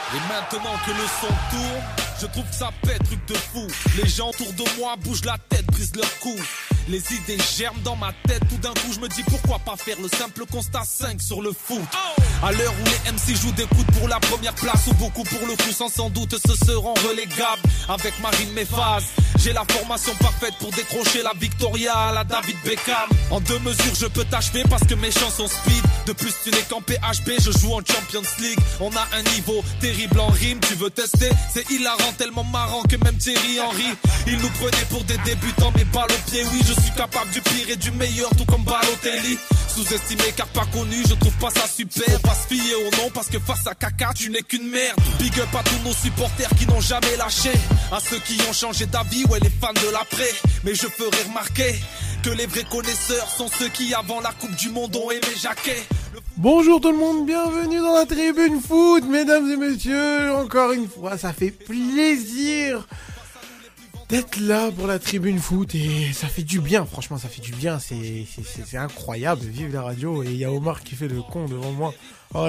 Et maintenant que le son tourne, je trouve que ça pète, truc de fou. Les gens autour de moi bougent la tête, brisent leur cou. Les idées germent dans ma tête, tout d'un coup je me dis pourquoi pas faire le simple constat 5 sur le foot. À l'heure où les MC jouent des coudes pour la première place, ou beaucoup pour le coup sans doute se seront relégables. Avec Marine Méphase, j'ai la formation parfaite pour décrocher la Victoria à la David Beckham. En 2 mesures je peux t'achever parce que mes chansons speed. De plus tu n'es qu'en PHP, je joue en Champions League. On a un niveau terrible en rime, tu veux tester? C'est hilarant, tellement marrant que même Thierry Henry il nous prenait pour des débutants, mais balle au pied. Oui, je suis capable du pire et du meilleur, tout comme Balotelli. Sous-estimé car pas connu, je trouve pas ça super. Faut pas se fier au nom parce que face à caca tu n'es qu'une merde. Big up à tous nos supporters qui n'ont jamais lâché, à ceux qui ont changé d'avis, ouais les fans de l'après. Mais je ferai remarquer que les vrais connaisseurs sont ceux qui avant la Coupe du Monde ont aimé Jacquet. Bonjour tout le monde, bienvenue dans la tribune foot, mesdames et messieurs. Encore une fois, ça fait plaisir d'être là pour la tribune foot et ça fait du bien, franchement ça fait du bien, c'est incroyable, vive la radio. Et il y a Omar qui fait le con devant moi. Oh,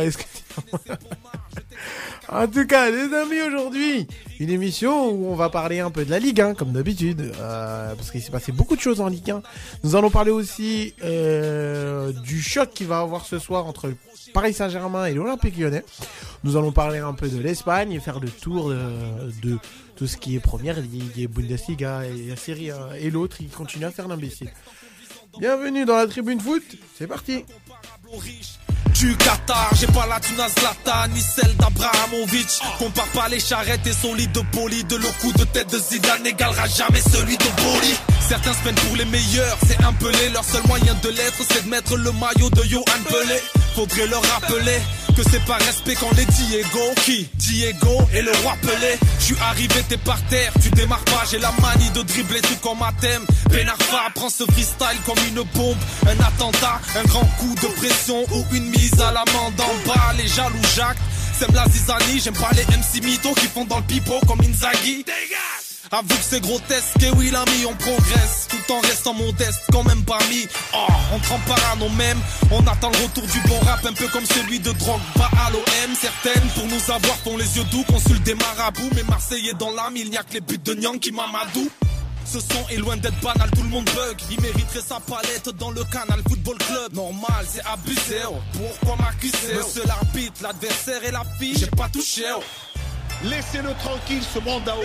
en tout cas les amis, aujourd'hui une émission où on va parler un peu de la Ligue 1 comme d'habitude, parce qu'il s'est passé beaucoup de choses en Ligue 1. Nous allons parler aussi du choc qu'il va avoir ce soir entre le Paris Saint-Germain et l'Olympique Lyonnais. Nous allons parler un peu de l'Espagne et faire le tour de tout ce qui est Première Ligue et Bundesliga et la Serie A, et l'autre il continue à faire l'imbécile. Bienvenue dans la tribune foot, c'est parti. Du Qatar, j'ai pas la thune à Zlatan ni celle d'Abrahamovic. Compare pas les charrettes et son lit de poli. De le coup de tête de Zidane n'égalera jamais celui de Boli. Certains se prennent pour les meilleurs, c'est un pelé. Leur seul moyen de l'être, c'est de mettre le maillot de Johan Pelé. Faudrait leur rappeler que c'est par respect qu'on les Diego et le roi Pelé. Je suis arrivé, t'es par terre, tu démarres pas. J'ai la manie de dribbler tout comme à thème. Ben Arfa prend ce freestyle comme une bombe. Un attentat, un grand coup de pression ou une mise à l'amende en bas. Les jaloux Jacques, sème la zizanie. J'aime pas les MC mythos qui font dans le pipeau comme Inzaghi. Avoue que c'est grotesque, et oui l'ami on progresse, tout en restant modeste, quand même pas mis. Oh, on trempe parano même, on attend le retour du bon rap, un peu comme celui de Drogba à l'OM. Certaines pour nous avoir font les yeux doux, consultent des marabouts. Mais Marseillais dans l'âme, il n'y a que les buts de Nyanki Mamadou. Ce son est loin d'être banal, tout le monde bug. Il mériterait sa palette dans le Canal Football Club. Normal, c'est abusé, oh. Pourquoi m'accuser? Monsieur l'arbitre, l'adversaire et la fille, j'ai pas touché, oh. Laissez-le tranquille, ce mandao.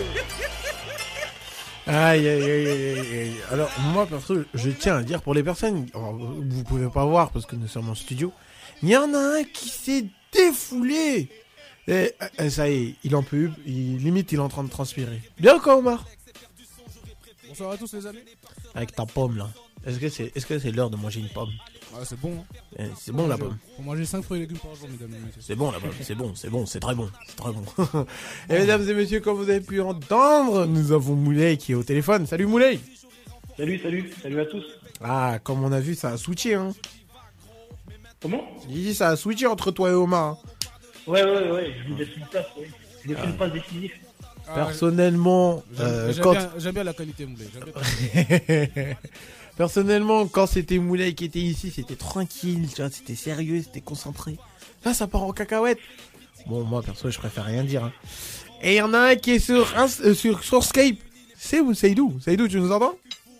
Aïe. Alors moi perso, je tiens à dire pour les personnes, vous pouvez pas voir parce que nous sommes en studio, il y en a un qui s'est défoulé. Et ça y est, il en peut, limite il est en train de transpirer. Bien quoi Omar? Bonsoir à tous les amis. Avec ta pomme là. Est-ce que c'est l'heure de manger une pomme? Ah, c'est bon. Hein. C'est bon la pomme. Faut manger 5 fruits et légumes par jour, mesdames et messieurs. C'est bon la pomme, c'est bon, c'est très bon. Et mesdames et messieurs, comme vous avez pu entendre, nous avons Moulay qui est au téléphone. Salut Moulay. Salut à tous. Ah, comme on a vu, ça a switché hein. Comment? Il dit ça a switché entre toi et Omar. Hein. Ouais, je vous laisse une place, ouais. Je l'ai fait une passe décisive. Personnellement, j'aime bien la qualité Moulay. Personnellement, quand c'était Moulay qui était ici, c'était tranquille, tu vois, c'était sérieux, c'était concentré. Là, ça part en cacahuète. Bon, moi, perso, je préfère rien dire. Hein. Et il y en a un qui est sur Skype. C'est où, Seydou? Seydou, tu nous entends?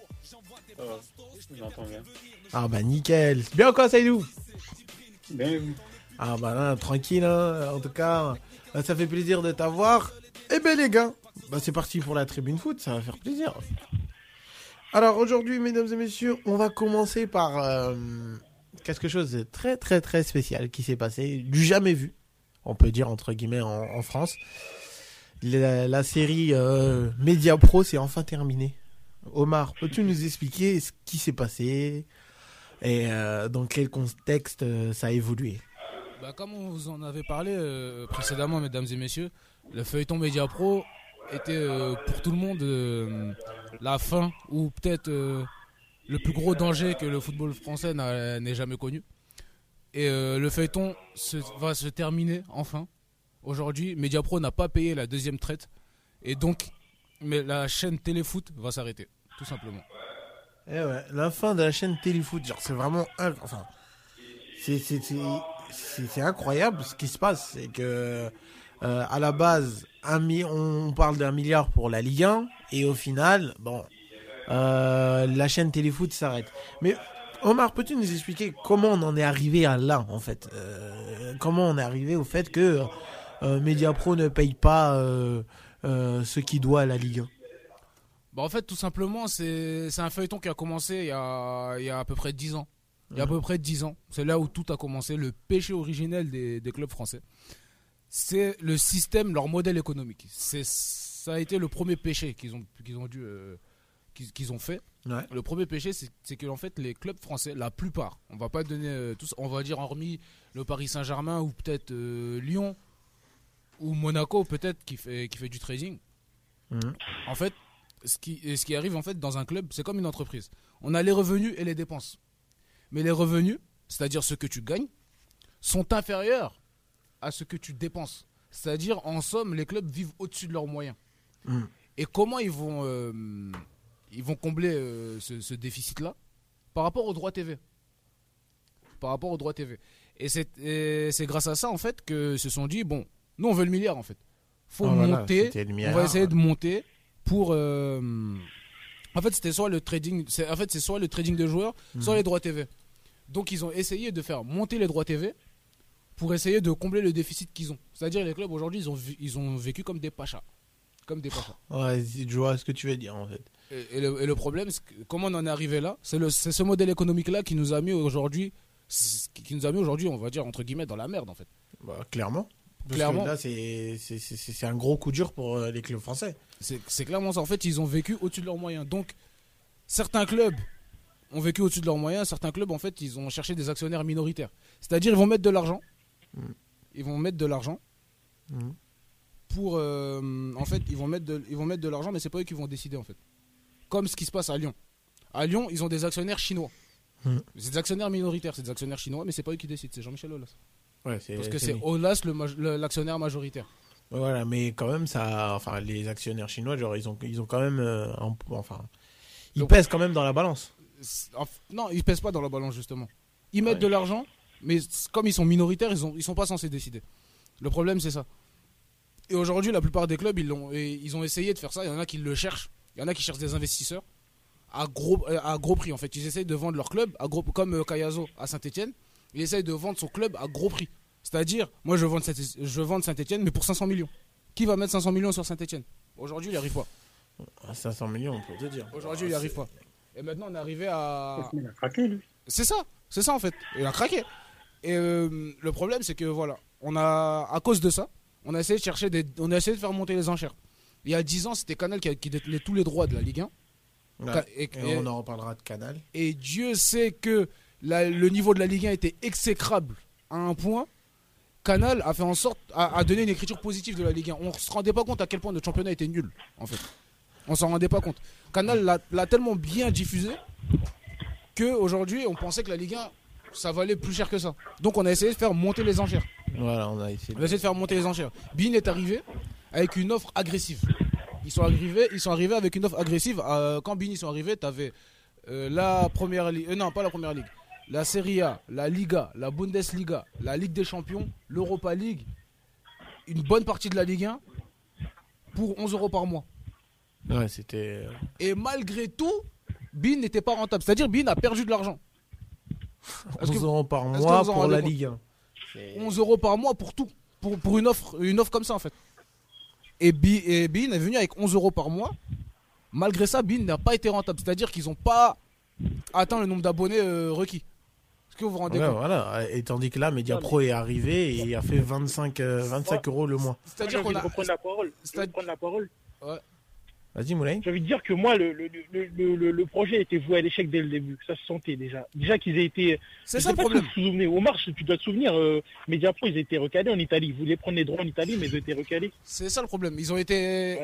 J'entends bien. Ah bah nickel. C'est bien quoi, Seydou? Bien. Ah bah là, tranquille, hein. En tout cas, ça fait plaisir de t'avoir. Eh ben les gars, bah c'est parti pour la tribune foot, ça va faire plaisir. Alors aujourd'hui, mesdames et messieurs, on va commencer par quelque chose de très très très spécial qui s'est passé, du jamais vu, on peut dire entre guillemets en France. La série Media Pro s'est enfin terminée. Omar, peux-tu nous expliquer ce qui s'est passé et dans quel contexte ça a évolué? Bah, comme on vous en avait parlé précédemment, mesdames et messieurs, le feuilleton Media Pro était pour tout le monde la fin ou peut-être le plus gros danger que le football français n'ait jamais connu. Et le feuilleton va se terminer enfin. Aujourd'hui, Media Pro n'a pas payé la deuxième traite et donc la chaîne Téléfoot va s'arrêter, tout simplement. Eh ouais, la fin de la chaîne Téléfoot, genre c'est vraiment c'est incroyable ce qui se passe, c'est que à la base, on parle d'1 milliard pour la Ligue 1, et au final, la chaîne Téléfoot s'arrête. Mais Omar, peux-tu nous expliquer comment on en est arrivé à là, en fait comment on est arrivé au fait que Mediapro ne paye pas ce qu'il doit à la Ligue 1? En fait, tout simplement, c'est un feuilleton qui a commencé il y a à peu près 10 ans. Il y a à peu près 10 ans. C'est là où tout a commencé. Le péché originel des clubs français, c'est le système, leur modèle économique. Ça a été le premier péché qu'ils ont fait. Ouais. Le premier péché, c'est que en fait, les clubs français, la plupart, on va pas donner tous, on va dire hormis le Paris Saint-Germain ou peut-être Lyon ou Monaco peut-être qui fait du trading. En fait, ce qui arrive en fait dans un club, c'est comme une entreprise. On a les revenus et les dépenses. Mais les revenus, c'est-à-dire ce que tu gagnes, sont inférieurs à ce que tu dépenses. C'est-à-dire, en somme, les clubs vivent au-dessus de leurs moyens. Et comment ils vont combler ce déficit-là? Par rapport aux droits TV. Et c'est grâce à ça, en fait, que se sont dit, bon, nous, on veut le milliard, en fait. Faut monter, on va essayer de monter pour... En fait, c'est soit le trading de joueurs, soit les droits TV. Donc, ils ont essayé de faire monter les droits TV pour essayer de combler le déficit qu'ils ont. C'est-à-dire, les clubs, aujourd'hui, ils ont vécu comme des pachas. Ouais, je vois ce que tu veux dire, en fait. Et le problème, c'est que, comment on en est arrivé là, c'est ce modèle économique-là qui nous a mis aujourd'hui, on va dire, entre guillemets, dans la merde, en fait. Clairement. Parce que là, c'est un gros coup dur pour les clubs français. C'est clairement ça. En fait, ils ont vécu au-dessus de leurs moyens. Donc, certains clubs ont vécu au-dessus de leurs moyens. Certains clubs, en fait, ils ont cherché des actionnaires minoritaires. C'est-à-dire, ils vont mettre de l'argent. Pour... en fait, ils vont mettre de l'argent, mais c'est pas eux qui vont décider, en fait. Comme ce qui se passe à Lyon. À Lyon, ils ont des actionnaires chinois. C'est des actionnaires minoritaires, c'est des actionnaires chinois, mais c'est pas eux qui décident, c'est Jean-Michel Aulas. Ouais, parce que c'est Aulas l'actionnaire majoritaire. Voilà, mais quand même, les actionnaires chinois, genre, ils ont quand même, ils pèsent quand même dans la balance. Non, ils pèsent pas dans la balance, justement. Ils mettent de l'argent, mais comme ils sont minoritaires, ils sont pas censés décider. Le problème, c'est ça. Et aujourd'hui, la plupart des clubs, ils ont essayé de faire ça. Il y en a qui le cherchent. Il y en a qui cherchent des investisseurs à gros prix, en fait. Ils essayent de vendre leur club comme Cayazo à Saint-Etienne. Il essaye de vendre son club à gros prix. C'est-à-dire, moi, je vends Saint-Etienne, mais pour 500 millions. Qui va mettre 500 millions sur Saint-Etienne? Aujourd'hui, il n'y arrive pas. 500 millions, on peut te dire. Aujourd'hui, il n'y arrive pas. Et maintenant, on est arrivé à... Il a craqué, lui. C'est ça, en fait. Il a craqué. Et le problème, c'est que, voilà, à cause de ça, on a essayé de faire monter les enchères. Il y a 10 ans, c'était Canal qui détenait tous les droits de la Ligue 1. Ouais, et on en reparlera de Canal. Et Dieu sait que le niveau de la Ligue 1 était exécrable à un point. Canal a fait en sorte à donner une écriture positive de la Ligue 1. On ne se rendait pas compte à quel point notre championnat était nul, en fait. On s'en rendait pas compte. Canal l'a tellement bien diffusé qu'aujourd'hui, on pensait que la Ligue 1, ça valait plus cher que ça. Donc on a essayé de faire monter les enchères. Voilà, on a essayé de faire monter les enchères. beIN est arrivé avec une offre agressive. Ils sont arrivés avec une offre agressive. Quand beIN ils sont arrivés, tu avais la première ligue. Non, pas la première ligue. La Serie A, la Liga, la Bundesliga, la Ligue des Champions, l'Europa League, une bonne partie de la Ligue 1 pour 11 € par mois. Ouais, c'était... Et malgré tout, beIN n'était pas rentable. C'est-à-dire beIN a perdu de l'argent. 11 € par mois pour la Ligue 1. 11 € par mois pour tout. Pour une offre comme ça, en fait. Et beIN est venu avec 11 € par mois. Malgré ça, beIN n'a pas été rentable. C'est-à-dire qu'ils n'ont pas atteint le nombre d'abonnés requis. Est-ce que vous vous rendez compte? Voilà. Et tandis que là, Mediapro est arrivé et a fait 25 € le mois. C'est-à-dire qu'on a... reprendre la parole. Ouais. Vas-y, Moulay. J'ai envie de dire que moi, le projet était voué à l'échec dès le début. Ça se sentait déjà. Déjà qu'ils aient été... C'est ça le problème. Si vous vous souvenez, Omar, tu dois te souvenir, Mediapro, ils étaient recalés en Italie. Ils voulaient prendre les droits en Italie, mais ils ont été recalés. C'est ça le problème. Ils ont été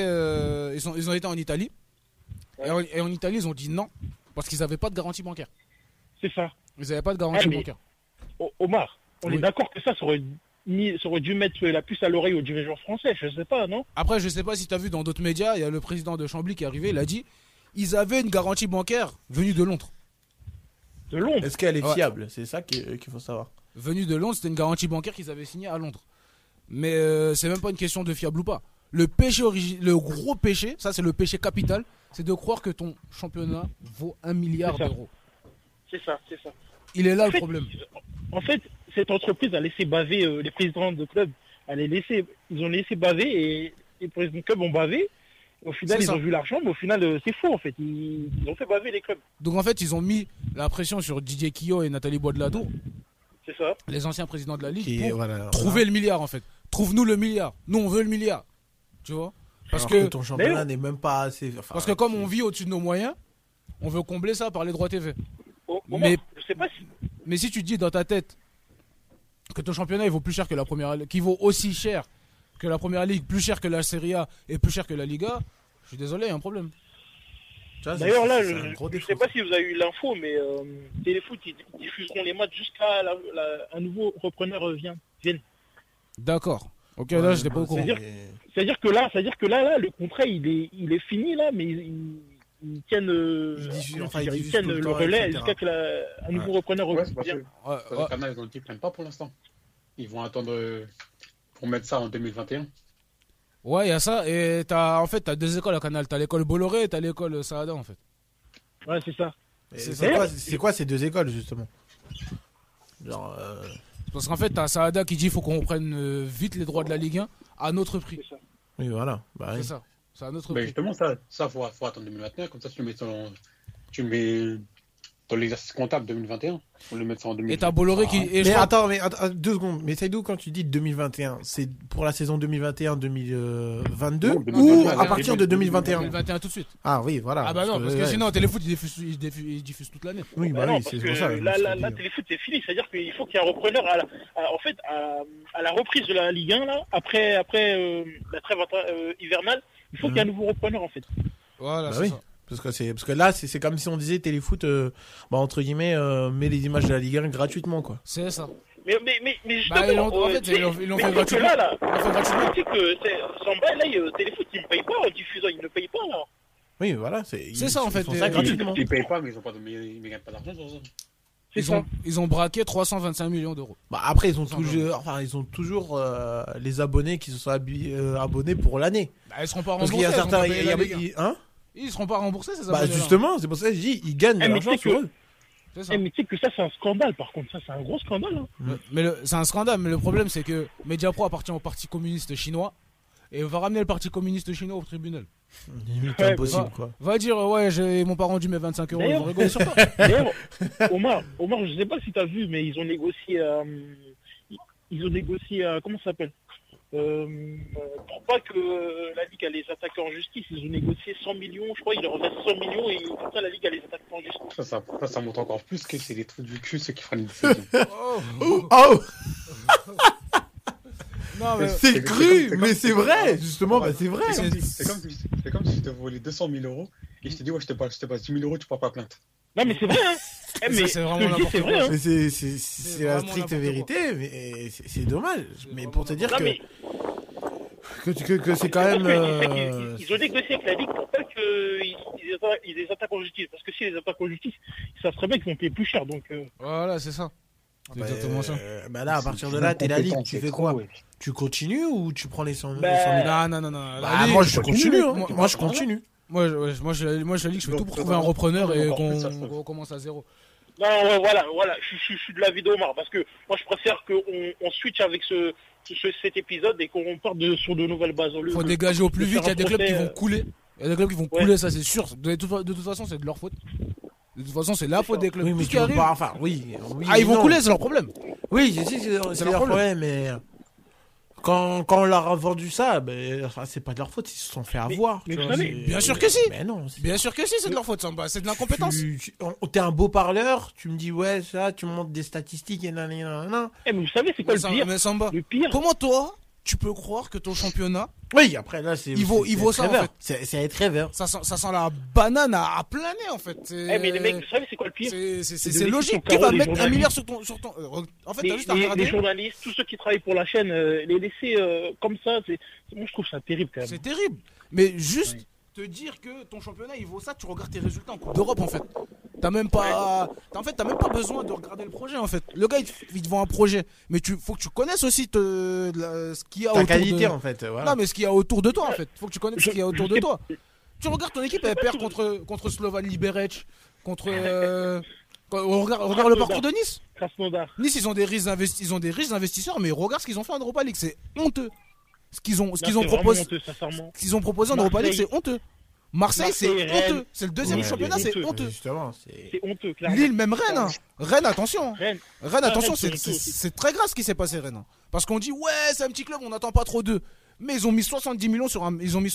en Italie. Ouais. Et en Italie, ils ont dit non. Parce qu'ils n'avaient pas de garantie bancaire. C'est ça. Ils n'avaient pas de garantie bancaire. Omar, on est d'accord que ça aurait dû mettre la puce à l'oreille aux dirigeants français, je sais pas, non? Après, je sais pas si tu as vu dans d'autres médias, il y a le président de Chambly qui est arrivé, il a dit ils avaient une garantie bancaire venue de Londres. De Londres? Est-ce qu'elle est fiable? C'est ça qu'il faut savoir. Venue de Londres, c'était une garantie bancaire qu'ils avaient signée à Londres. Mais c'est même pas une question de fiable ou pas. Le gros péché, ça c'est le péché capital, c'est de croire que ton championnat vaut 1 milliard d'euros. C'est ça. Il est là le problème. En fait, cette entreprise a laissé baver les présidents de clubs. Ils ont laissé baver et les présidents de clubs ont bavé. Au final, ils ont vu l'argent, mais au final, c'est faux en fait. Ils ont fait baver les clubs. Donc en fait, ils ont mis la pression sur Didier Quillot et Nathalie Bois-de-la-Tour, c'est ça, les anciens présidents de la Ligue, pour trouver le milliard en fait. Trouve-nous le milliard. Nous, on veut le milliard. Tu vois ? Parce que ton championnat n'est même pas assez. Parce que comme on vit au-dessus de nos moyens, on veut combler ça par les droits TV. Je sais pas si. Mais si tu dis dans ta tête que ton championnat il vaut plus cher que la première, qu'il vaut aussi cher que la première ligue, plus cher que la Serie A et plus un que la Liga, je suis désolé, il y a un problème. D'ailleurs là, je sais pas si vous avez eu l'info, mais Téléfoot ils diffuseront les matchs jusqu'à un nouveau repreneur vienne. D'accord. Ok, là je n'étais pas au courant. C'est-à-dire que là, le contrat il est fini là, mais ils tiennent le relais jusqu'à qu'un nouveau repreneur revienne. Le canal ils ont dit qu'ils prennent pas pour l'instant. Ils vont attendre pour mettre ça en 2021. Ouais, il y a ça. Et t'as deux écoles à Canal. T'as l'école Bolloré et t'as l'école Saada en fait. Ouais, c'est ça. C'est quoi ces deux écoles justement? Genre. Parce qu'en fait, t'as Saada qui dit qu'il faut qu'on reprenne vite les droits de la Ligue 1 à notre prix. Ça. Oui, voilà. C'est ça. C'est à notre prix. Justement, ça faut attendre 2021. Comme ça, tu le mets dans l'exercice comptable 2021. On le met ça en 2021. Et t'as Bolloré qui. Mais attends, 2 secondes. Mais Saïdou, quand tu dis 2021, c'est pour la saison 2021-2022 ou à partir de 2021? 2021 tout de suite. Ah oui, voilà. Ah bah non, parce que sinon, Téléfoot, il diffuse toute l'année. Oui, bah oui, c'est pour ça. Là, Téléfoot, c'est fini. C'est-à-dire qu'il faut qu'il y ait un repreneur à la reprise de la Ligue 1, là, après la trêve hivernale, il faut qu'il y ait un nouveau repreneur, en fait. Voilà, c'est ça. Parce que là, c'est comme si on disait Téléfoot, entre guillemets, met les images de la Ligue 1 gratuitement, quoi. C'est ça. Mais justement, en fait, ils l'ont fait gratuitement. Tu sais que Samba, là, Téléfoot, il ne paye pas en diffusant, il ne paye pas, là. Oui, voilà. C'est ça, en fait. Ça gratuitement. Ils ne payent pas, mais ils ne gagnent pas d'argent sur ça. Ils ont braqué 325 millions d'euros. Bah après, ils ont toujours les abonnés qui se sont abonnés pour l'année. Bah, ils seront pas remboursés. Parce qu'il y a certains. Ils seront pas remboursés, ces abonnés. Bah justement, c'est pour ça que je dis, ils gagnent de l'argent sur eux. Mais tu sais que ça, c'est un scandale, par contre. Ça, c'est un gros scandale. Hein. C'est un scandale, mais le problème, c'est que Mediapro appartient au Parti communiste chinois et va ramener le Parti communiste chinois au tribunal. C'est impossible, quoi. Va dire, ils m'ont pas rendu mes 25 euros, ils vont rigoler sur toi. D'ailleurs, Omar, je sais pas si t'as vu, mais ils ont négocié, comment ça s'appelle, pour pas que la Ligue allait les attaquer en justice, ils ont négocié 100 millions, je crois, ils leur remettent 100 millions et comme ça la Ligue allait les attaquer en justice. Ça montre encore plus que c'est des trucs du cul ceux qui font une décision. Non, mais c'est cru, mais c'est vrai, justement, c'est vrai. C'est comme si je te volais 200 000 euros et je te dis, je te passe 10 000 euros, tu portes pas plainte. Non, mais c'est vrai, hein. Mais c'est vraiment n'importe quoi. Hein. C'est la stricte vérité, mais c'est dommage. Mais pour te dire que c'est quand même. Ils ont négocié avec la Ligue pour pas qu'ils les attaquent en justice. Parce que si ils les attaquent en justice, ils savent très bien qu'ils vont payer plus cher. Donc, voilà, c'est ça. C'est exactement ça. Bah là, à partir de là, t'es la Ligue, tu fais quoi? Tu continues ou tu prends les 100 000? Non. Moi, je continue. Moi, je continue. Moi, je dis que je fais tout pour trouver un repreneur et qu'on recommence à zéro. Non, voilà, je suis de l'avis d'Omar, parce que moi je préfère qu'on switch avec cet épisode et qu'on parte sur de nouvelles bases. Faut dégager au plus vite, il y a des clubs qui vont couler. Il y a des clubs qui vont couler, ça c'est sûr. De toute façon, c'est de leur faute. De toute façon, c'est la faute des clubs. Oui, mais tu peux pas, enfin, oui. Ils vont couler, c'est leur problème. Oui, c'est leur problème, mais quand on leur a vendu ça, c'est pas de leur faute, ils se sont fait avoir. Mais vous savez, bien sûr que si. Mais non. Bien sûr que si, c'est de leur faute, Samba. C'est de l'incompétence. T'es un beau parleur, tu me dis, ouais, ça, tu me montres des statistiques et nanana. Mais vous savez, c'est quoi le pire? Mais Samba, le pire, comment toi, tu peux croire que ton championnat. Oui, après là, il vaut ça, en fait. C'est être rêveur. Ça sent la banane à planer, en fait. Mais les mecs, vous savez, c'est quoi le pire? C'est logique. Qui va mettre 1 milliard sur ton. En fait, t'as juste à regarder. Les journalistes, tous ceux qui travaillent pour la chaîne, les laisser comme ça, moi je trouve ça terrible quand même. C'est terrible. Mais juste te dire que ton championnat il vaut ça, tu regardes tes résultats en Coupe d'Europe en fait. T'as même pas besoin de regarder le projet en fait. Le gars il te vend un projet, mais faut que tu connaisses aussi ce qu'il y a Ta autour qualité de... en fait. Voilà. Non, mais ce qu'il y a autour de toi en fait. Faut que tu connaisses ce qu'il y a autour de toi. Tu regardes ton équipe, elle perd contre Slovan Liberec, contre. Regarde le parcours de Nice. Krasnodar. Nice, ils ont des riches investisseurs, mais regarde ce qu'ils ont fait en Europa League, c'est honteux. Ce qu'ils ont proposé en Europa League, c'est honteux. Marseille, c'est honteux. C'est le deuxième championnat, c'est honteux. Justement, C'est honteux, clairement. Lille, même Rennes. Hein. Rennes, attention. Rennes, Attention, c'est honteux. c'est très grave ce qui s'est passé, Rennes. Parce qu'on dit, ouais, c'est un petit club, on n'attend pas trop d'eux. Mais ils ont mis 70 millions sur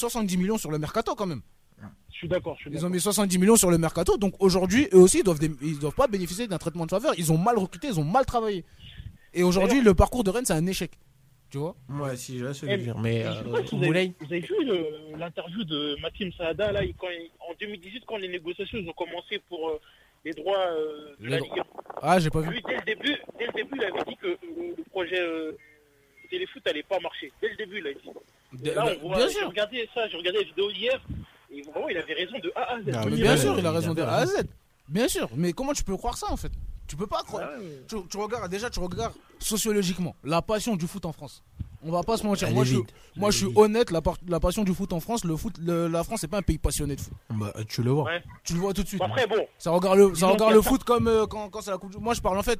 le mercato quand même. Je suis d'accord. Ils ont mis 70 millions sur le mercato, donc aujourd'hui, eux aussi, ils doivent pas bénéficier d'un traitement de faveur. Ils ont mal recruté, ils ont mal travaillé. Et aujourd'hui, le parcours de Rennes, c'est un échec. Tu vois? Ouais, si, je vois ce que je veux dire. Mais vous avez vu l'interview de Maxime Saada là, en 2018, quand les négociations ont commencé pour les droits de la Ligue 1. Ah, j'ai pas vu. Lui, dès le début, il avait dit que le projet Téléfoot n'allait pas marcher. Dès le début, il a dit. Là, on voit, j'ai regardé la vidéo hier, et vraiment, il avait raison de A à Z. Mais bien sûr, il a raison de A à Z. Bien sûr, mais comment tu peux croire ça en fait? Tu peux pas croire. Tu regardes sociologiquement la passion du foot en France. On va pas se mentir. Moi, je suis honnête. La passion du foot en France, la France, c'est pas un pays passionné de foot. Bah, tu le vois. Ouais. Tu le vois tout de suite. Après, bon. Ça regarde le foot comme quand c'est la Coupe du Monde. Moi, je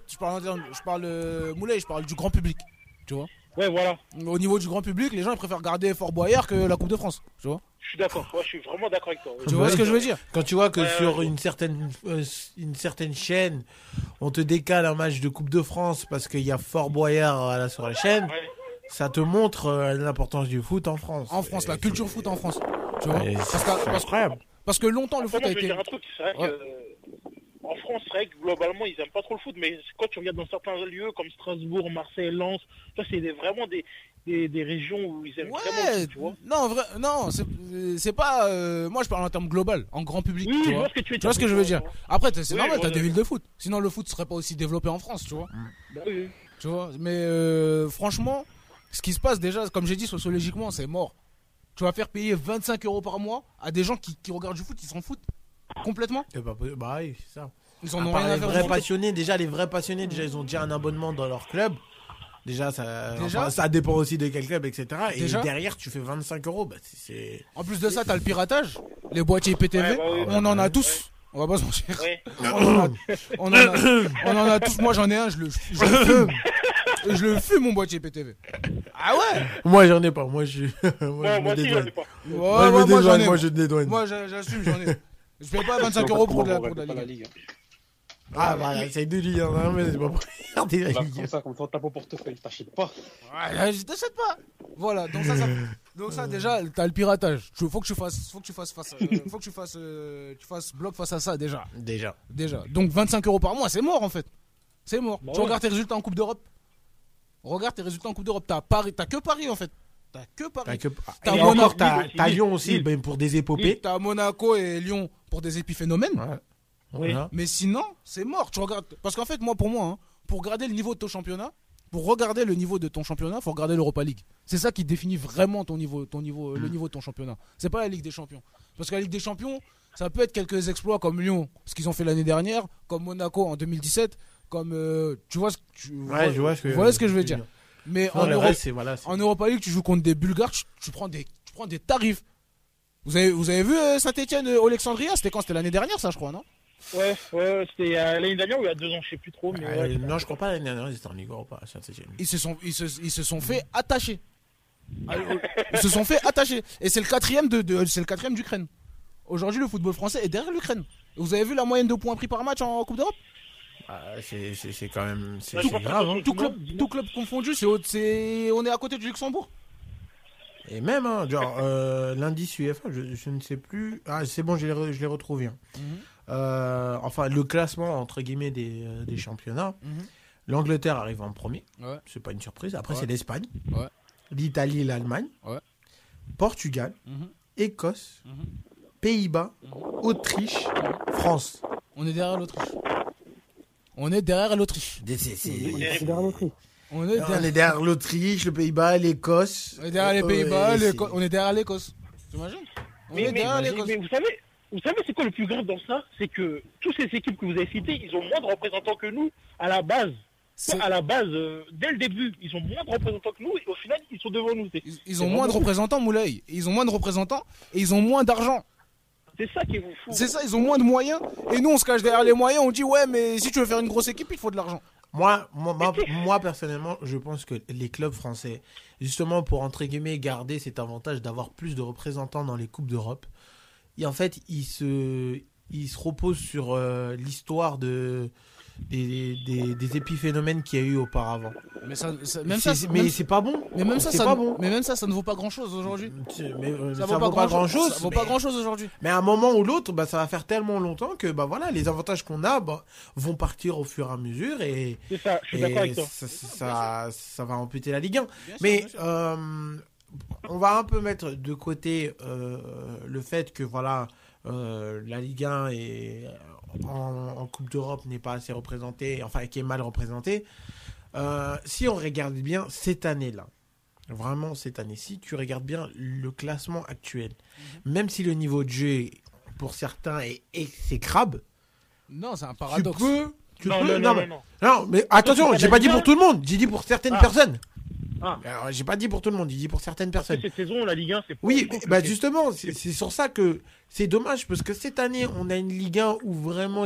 parle Moulay, je parle du grand public. Tu vois? Ouais, voilà. Au niveau du grand public, les gens ils préfèrent regarder Fort Boyard que la Coupe de France. Tu vois? Je suis d'accord. Moi, je suis vraiment d'accord avec toi. Tu vois ce que je veux dire? Quand tu vois que sur une certaine chaîne, on te décale un match de Coupe de France parce qu'il y a Fort Boyard sur la chaîne, ça te montre l'importance du foot en France. En France, la culture foot en France. Tu vois? C'est incroyable. Parce que longtemps le foot a été. Je vais dire un truc, c'est vrai que en France, c'est vrai que globalement, ils aiment pas trop le foot, mais quand tu regardes dans certains lieux comme Strasbourg, Marseille, Lens, ça c'est vraiment des régions où ils aiment vraiment le foot, tu vois. Non, c'est pas. Moi, je parle en termes global, en grand public. Oui, tu vois ce que je veux dire. Après, c'est normal, t'as des villes de foot. Sinon, le foot serait pas aussi développé en France, tu vois. Oui. Tu vois. Mais franchement, ce qui se passe déjà, comme j'ai dit, sociologiquement, c'est mort. Tu vas faire payer 25 € par mois à des gens qui regardent du foot, ils s'en foutent complètement. Bah oui, c'est ça. Ils en ont rien à faire. Les vrais passionnés, ils ont déjà un abonnement dans leur club. Déjà, ça dépend aussi de quel club, etc. Et derrière, tu fais 25 €. Bah, c'est... En plus de ça, t'as le piratage, les boîtiers IPTV. On en a tous. On va pas se mentir. Ouais. On en a tous. Moi, j'en ai un, je le fume. Je le fume, mon boîtier IPTV. Ah ouais? Moi, j'en ai pas. Moi, je aussi, j'en ai pas. Moi, je dédouane. Moi, j'assume, j'en ai. Je paye pas 25 € pour de la Ligue. Ah bah, essaye de lire, hein, mais c'est pas pour regarder la Ligue. Comme ça, comme ça, on tape au portefeuille, t'achètes pas. Ouais, je t'achète pas. Voilà, donc ça déjà, t'as le piratage. Faut que tu fasses bloc face à ça déjà. Donc 25 € par mois, c'est mort en fait. C'est mort. Tu regardes tes résultats en Coupe d'Europe. T'as que Paris en fait. T'as Lyon aussi, pour des épopées. T'as Monaco et Lyon pour des épiphénomènes. Ouais. Oui. Mais sinon, c'est mort. Tu regardes. Parce qu'en fait, pour moi, pour regarder le niveau de ton championnat, faut regarder l'Europa League. C'est ça qui définit vraiment le niveau de ton championnat. C'est pas la Ligue des Champions. Parce que la Ligue des Champions, ça peut être quelques exploits comme Lyon, ce qu'ils ont fait l'année dernière, comme Monaco en 2017, comme tu vois ce que je veux dire. Mais en Europa League, tu joues contre des Bulgares, tu prends des tarifs. Vous avez vu Saint-Etienne Alexandria, c'était quand? C'était l'année dernière, ça, je crois, non? Ouais, c'était l'année dernière ou il y a 2 ans, je sais plus trop. Mais non, je crois pas l'année dernière, ils étaient en Ligue Europa à Saint-Etienne. Ils se sont fait attacher. Ils se sont fait attacher. Et c'est le quatrième d'Ukraine. Aujourd'hui, le football français est derrière l'Ukraine. Vous avez vu la moyenne de points pris par match en Coupe d'Europe? C'est quand même grave. Hein. Tout club confondu, on est à côté du Luxembourg. Et même, l'indice UEFA, je ne sais plus. Ah, c'est bon, je l'ai retrouvé. Hein. Enfin, le classement, entre guillemets, des championnats. L'Angleterre arrive en premier. Ouais. C'est pas une surprise. Après, c'est l'Espagne. Ouais. L'Italie et l'Allemagne. Ouais. Portugal. Écosse. Pays-Bas. Autriche. France. On est derrière l'Autriche. On est derrière l'Autriche. On est derrière l'Autriche, le Pays-Bas, l'Écosse. On est derrière les Pays-Bas, on est derrière l'Écosse. T'imagines? Mais vous savez, Vous savez, c'est quoi le plus grave dans ça? C'est que toutes ces équipes que vous avez citées, ils ont moins de représentants que nous à la base. À la base, dès le début, ils ont moins de représentants que nous et au final, ils sont devant nous. Ils ont moins de représentants, Moulay. Ils ont moins de représentants et ils ont moins d'argent. C'est ça qui est fou. C'est ça, ils ont moins de moyens. Et nous, on se cache derrière les moyens. On dit, ouais, mais si tu veux faire une grosse équipe, il faut de l'argent. Moi, personnellement, je pense que les clubs français, justement pour, entre guillemets, garder cet avantage d'avoir plus de représentants dans les Coupes d'Europe, et en fait, ils se reposent sur l'histoire des épiphénomènes qu'il y a eu auparavant. Mais c'est pas bon. Mais même ça, c'est pas bon. Mais même ça ne vaut pas grand-chose aujourd'hui. Ça vaut pas grand-chose. Ça vaut pas grand-chose aujourd'hui. Mais à un moment ou l'autre, ça va faire tellement longtemps que voilà, les avantages qu'on a vont partir au fur et à mesure et c'est ça. Je suis d'accord avec toi. Ça va amputer la Ligue 1. Mais on va un peu mettre de côté le fait que voilà, la Ligue 1 est en Coupe d'Europe n'est pas assez représentée, enfin qui est mal représentée. Si on regarde bien cette année-là, vraiment cette année, si tu regardes bien le classement actuel, même si le niveau de jeu pour certains est exécrable, non, c'est un paradoxe. Non, mais attention, j'ai pas dit pour tout le monde, j'ai dit pour certaines personnes. Alors, j'ai pas dit pour tout le monde, j'ai dit pour certaines personnes. Cette saison, la Ligue 1, c'est pas. Oui, justement, c'est sur ça que c'est dommage parce que cette année, on a une Ligue 1 où vraiment,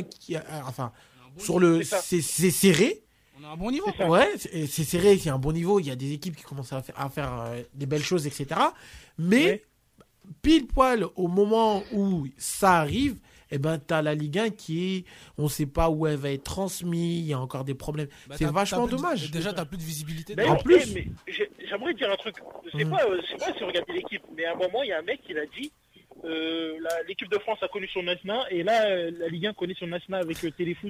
c'est serré. On a un bon niveau. Ouais, c'est serré, c'est un bon niveau. Il y a des équipes qui commencent à faire des belles choses, etc. Mais pile poil au moment où ça arrive, t'as la Ligue 1 on sait pas où elle va être transmise, il y a encore des problèmes. C'est vachement dommage. Déjà, t'as plus de visibilité. En plus. Mais j'aimerais dire un truc. Je sais pas si vous regardez l'équipe, mais à un moment, il y a un mec qui l'a dit. L'équipe de France a connu son national et là, la Ligue 1 connaît son national avec Téléfoot.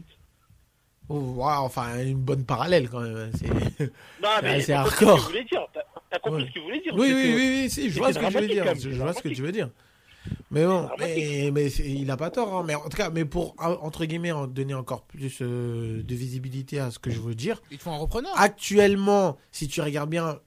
Enfin, une bonne parallèle quand même. C'est hardcore. T'as compris ce qu'il voulait dire. Oui, je vois ce que tu veux dire. Je vois ce que tu veux dire. Mais bon, mais il a pas tort. Hein. Mais en tout cas, pour entre guillemets donner encore plus de visibilité à ce que je veux dire. Il te faut un repreneur. Actuellement, si tu regardes bien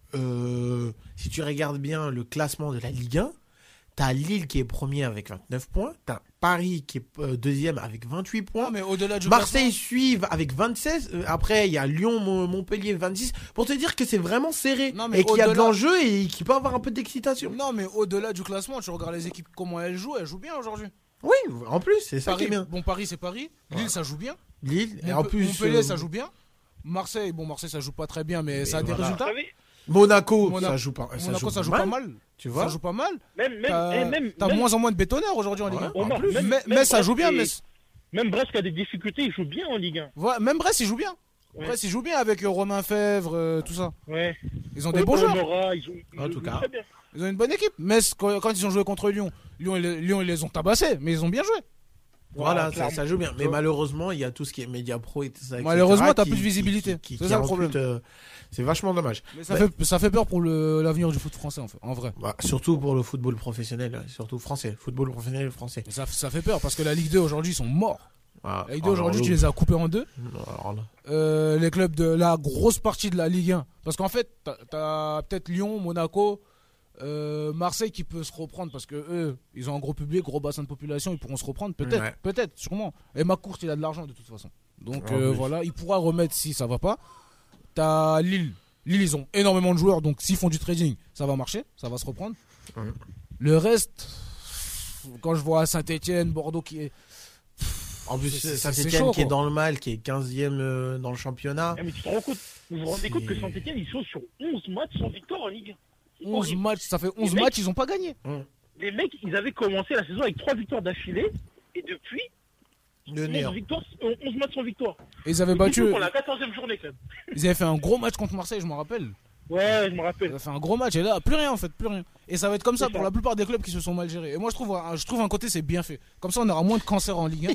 le classement de la Ligue 1, t'as Lille qui est premier avec 29 points, t'as Paris qui est deuxième avec 28 points, mais au-delà du Marseille suivent avec 26, après il y a Lyon, Montpellier 26, pour te dire que c'est vraiment serré et qu'il y a de l'enjeu et qu'il peut avoir un peu d'excitation. Non mais au-delà du classement, tu regardes les équipes, comment elles jouent bien aujourd'hui. Oui, en plus, c'est ça qui est bien. Bon, Paris c'est Paris, Lille ça joue bien. Lille, et en plus Montpellier ça joue bien. Marseille ça joue pas très bien mais ça a des résultats. Monaco, ça joue pas. Ça joue pas mal. Tu vois, ça joue pas mal. T'as moins en moins de bétonneurs aujourd'hui en Ligue 1. Mais ça joue bien. Même Brest qui a des difficultés, il joue bien en Ligue 1. Ouais, même Brest, il joue bien. Brest, il joue bien avec Romain Fèvre, tout ça. Ouais. Ils ont des bons joueurs. En tout cas, ils ont une bonne équipe. Metz, quand ils ont joué contre Lyon, ils les ont tabassés, mais ils ont bien joué. Voilà, ça joue bien. Mais malheureusement, il y a tout ce qui est média pro et tout ça. Malheureusement, t'as plus de visibilité. C'est ça le problème. C'est vachement dommage. Mais ça fait peur pour l'avenir du foot français, en vrai. Surtout pour le football professionnel, surtout français. Football professionnel français. Ça fait peur parce que la Ligue 2 aujourd'hui, ils sont morts. La Ligue 2 aujourd'hui, tu les as coupés en deux. Les clubs de la grosse partie de la Ligue 1. Parce qu'en fait, t'as peut-être Lyon, Monaco. Marseille qui peut se reprendre parce que eux ils ont un gros public, gros bassin de population, ils pourront se reprendre peut-être, sûrement. Et McCourt il a de l'argent de toute façon, donc voilà, il pourra remettre si ça va pas. T'as Lille, ils ont énormément de joueurs, donc s'ils font du trading ça va marcher, ça va se reprendre. Le reste, quand je vois Saint-Etienne, Bordeaux qui est en plus Saint-Etienne qui est dans le mal, qui est 15e dans le championnat. Mais tu te rends compte, vous vous rendez compte que Saint-Etienne ils sont sur 11 matchs sans victoire en Ligue 1. 11 matchs, ça fait 11 matchs, ils ont pas gagné. Les mecs, ils avaient commencé la saison avec 3 victoires d'affilée et depuis 11 matchs sans victoire. Et ils avaient battu pour la 14e journée quand même. Ils avaient fait un gros match contre Marseille, je me rappelle. Ouais, je me rappelle. Ils avaient fait un gros match et là, plus rien en fait, plus rien. Et ça va être comme ça pour la plupart des clubs qui se sont mal gérés. Et moi je trouve un côté c'est bien fait. Comme ça on aura moins de cancer en Ligue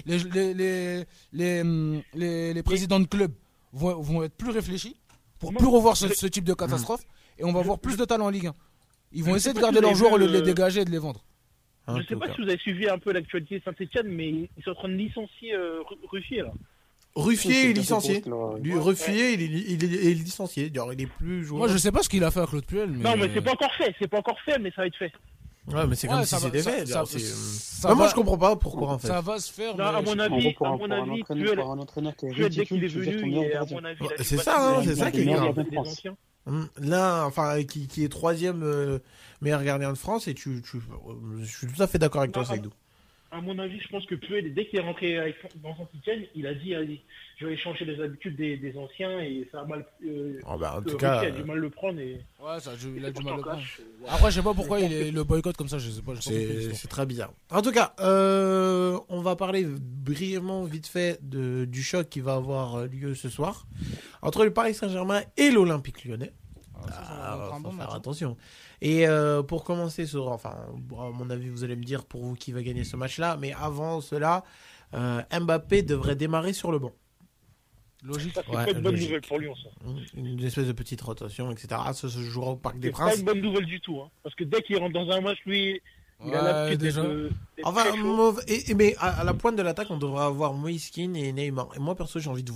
1. les présidents de clubs vont être plus réfléchis pour plus revoir ce type de catastrophe. Et on va voir plus de talent en Ligue 1. Ils vont essayer de garder leurs joueurs au lieu de les dégager et de les vendre. Je sais pas si vous avez suivi un peu l'actualité de Saint-Etienne, mais ils sont en train de licencier Ruffier là. Ruffier est licencié. Ruffier, il est licencié. Il est plus joueur. Moi, je sais pas ce qu'il a fait à Claude Puel. Non, mais c'est pas encore fait, mais ça va être fait. Ouais, mais c'est comme si ça va- c'était ça- fait. ça- C'est- ça Ouais, moi, va- je comprends pas pourquoi, en fait. Ça va se faire. Non, mais à mon je- avis, pour à mon avis, Puel, un entraîneur qui est Puel, dès qu'il est ridicule, tu veux dire ton venu, meilleur et à gardien. mon avis, Ouais, il a c'est dû ça, passer hein, des- c'est ça qui est des grave. meilleurs de des France. anciens. Là, enfin, qui est 3e meilleur gardien de France, et je suis tout à fait d'accord avec toi, Non, Saïdou. À mon avis, je pense que Puel, dès qu'il est rentré dans Saint-Etienne, il a dit, allez, je vais changer les habitudes des anciens et ça a mal. Oh, bah, en tout Ricky cas, a du mal le prendre et. Ouais, il a du mal à le prendre. Ouais. Après, je sais pas pourquoi il le boycott comme ça, je sais pas. j'ai pas compris l'histoire. c'est très bizarre. En tout cas, on va parler brièvement, vite fait, du choc qui va avoir lieu ce soir entre le Paris Saint-Germain et l'Olympique Lyonnais. Ça va être un bon Faut faire match, hein. attention. Et pour commencer, à mon avis, vous allez me dire pour vous qui va gagner ce match-là. Mais avant cela, Mbappé devrait démarrer sur le banc. Logique. Ça, c'est Ouais, pas une bonne logique. nouvelle pour Lyon, ça. Une espèce de petite rotation, etc. Ça se jouera au Parc des C'est pas Princes. une bonne nouvelle du tout, hein. Parce que dès qu'il rentre dans un match, lui, il a Ouais, l'habitude déjà. d'être Enfin, très chaud. mais à la pointe de l'attaque, on devrait avoir Moïse Kean et Neymar. Et moi, perso, j'ai envie de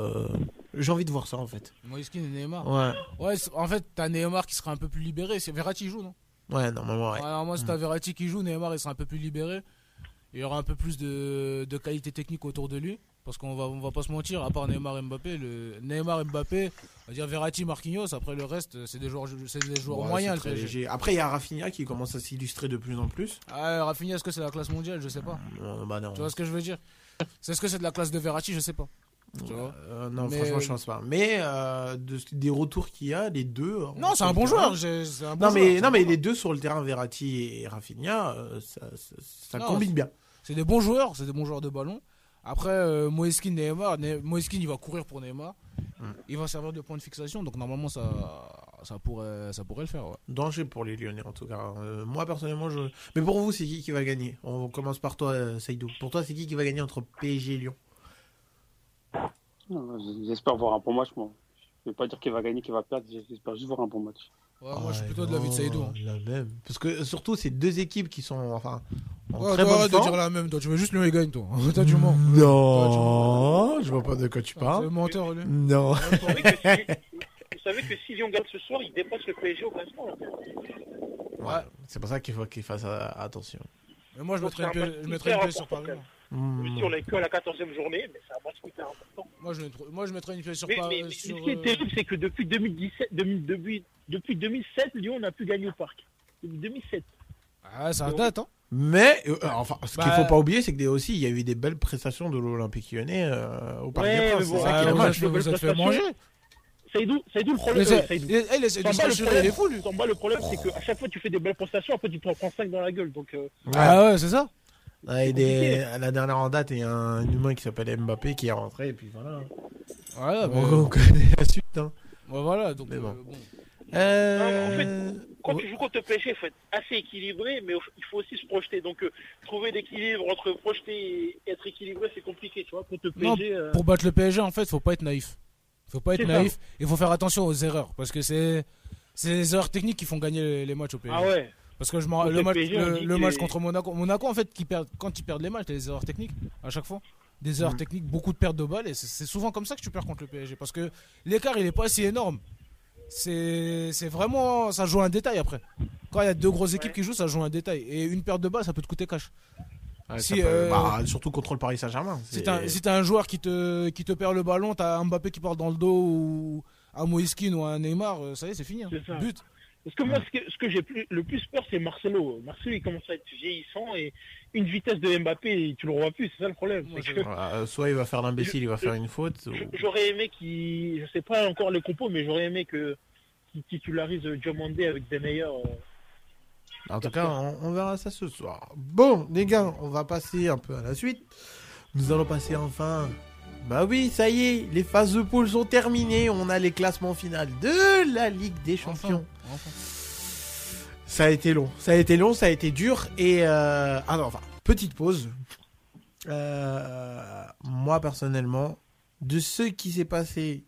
voir ça, en fait. Moïse Kean et Neymar. Ouais, Ouais, en fait, t'as Neymar qui sera un peu plus libéré. C'est Verratti qui joue, non? ouais, normalement, ouais. Ouais, alors moi, si t'as Verratti qui joue, Neymar il sera un peu plus libéré. Il y aura un peu plus de qualité technique autour de lui. Parce on va pas se mentir, à part Neymar et Mbappé, Neymar et Mbappé, on va dire Verratti, Marquinhos, après le reste, c'est des joueurs Ouais, moyens. c'est le très PSG. léger. Après, il y a Rafinha qui commence à s'illustrer de plus en plus. Ah, Rafinha, est-ce que c'est la classe mondiale? Je sais pas. Bah non. Tu vois ce que je veux dire? Est-ce que c'est de la classe de Verratti? Je sais pas. Tu vois? Non, Mais- franchement, je pense pas. Mais des retours qu'il y a, les deux. Non, c'est sur un le bon terrain. joueur. C'est un bon Non, joueur, mais, c'est non, un mais bon les deux sur le terrain, Verratti et Rafinha, ça Non, combine bien. C'est des bons joueurs, de ballon. Après, Moïse Kean, Neymar, Moïse Kean, il va courir pour Neymar. Il va servir de point de fixation, donc normalement ça pourrait le faire. Ouais. Danger pour les Lyonnais, en tout cas. Moi, personnellement, Mais pour vous, c'est qui va gagner? On commence par toi, Saïdou. Pour toi, c'est qui va gagner entre PSG et Lyon? Non, j'espère voir un bon match, moi. Je vais pas dire qu'il va gagner, qu'il va perdre. J'espère juste voir un bon match. Ouais, moi, je suis plutôt de l'avis de Saïdou. Hein. La même. Parce que surtout, c'est deux équipes qui sont en Ouais, très toi, bonne de forme. dire la même, toi. Tu veux juste Lyon et gagne, toi. T'as du mens. Non, je vois pas de quoi tu C'est parles. menteur, lui. Non. Vous savez que si Lyon gagne ce soir, il dépasse le PSG au classement. Là. Ouais, c'est pour ça qu'il faut qu'il fasse attention. Mais moi, je Donc, mettrais c'est un une match pièce hyper sur important, Paris. quand même. Si on est que à la 14e journée, mais c'est un match hyper important. Moi, je mettrais une pièce sur Mais Paris. ce qui est terrible, c'est que depuis 2007, Lyon n'a plus gagné au parc. Depuis 2007. Ah, ça date, hein. Mais, ce qu'il Bah- faut pas oublier, c'est que aussi, il y a eu des belles prestations de l'Olympique Lyonnais au Parc Ouais, des Princes. mais C'est bon, ça qui est ouais, dommage. Vous êtes fait manger. Saïdou, le problème, Mais c'est- Saïdou. il essaie de Samba, le censurer les fous, lui. Samba, le problème, c'est qu'à chaque fois, tu fais des belles prestations, après, tu t'en prends 5 dans la gueule. Donc, Ah ouais, c'est ça. Ouais, et à la dernière en date, il y a un humain qui s'appelle Mbappé qui est rentré, et puis voilà. Voilà, On connaît la suite. Hein. ouais, voilà, donc Mais bon. bon. quand tu joues contre le PSG, il faut être assez équilibré, mais il faut aussi se projeter. Donc, trouver l'équilibre entre projeter et être équilibré, c'est compliqué, tu vois. Contre le Non, PSG. pour battre le PSG, en fait, faut pas être naïf. Faut pas être C'est naïf. Il faut faire attention aux erreurs. Parce que c'est les erreurs techniques qui font gagner les matchs au PSG. Ah ouais. Parce que Contre le match, PSG, on dit le que- match contre Monaco, en fait, quand ils perdent les matchs, t'as des erreurs techniques à chaque fois. Des erreurs techniques, beaucoup de pertes de balles. Et c'est souvent comme ça que tu perds contre le PSG. Parce que l'écart, il est pas si énorme. C'est vraiment. Ça joue un détail après. Quand il y a deux grosses équipes qui jouent, ça joue un détail. Et une perte de balle, ça peut te coûter cash. Ouais, Si, ça peut- surtout contre le Paris Saint-Germain. Si t'as un joueur qui te perd le ballon, t'as un Mbappé qui part dans le dos ou un Moïse Kean ou un Neymar, ça y est, c'est fini. Hein. C'est ça. But. Parce que moi, ce que j'ai le plus peur, c'est Marcelo. Marcelo, il commence à être vieillissant et une vitesse de Mbappé, tu le revois plus. C'est ça le problème. Ouais, C'est c'est que Soit il va faire l'imbécile, il va faire une faute. j'aurais aimé je sais pas encore les compos, mais j'aurais aimé qu'il titularise Diomandé avec des meilleurs. En tout cas, on verra ça ce soir. Bon, les gars, on va passer un peu à la suite. Nous allons passer enfin. Bah oui, ça y est, les phases de poule sont terminées. On a les classements finaux de la Ligue des Champions. Enfin. Ça a été long, ça a été dur. Et petite pause. Moi, personnellement, de ce qui s'est passé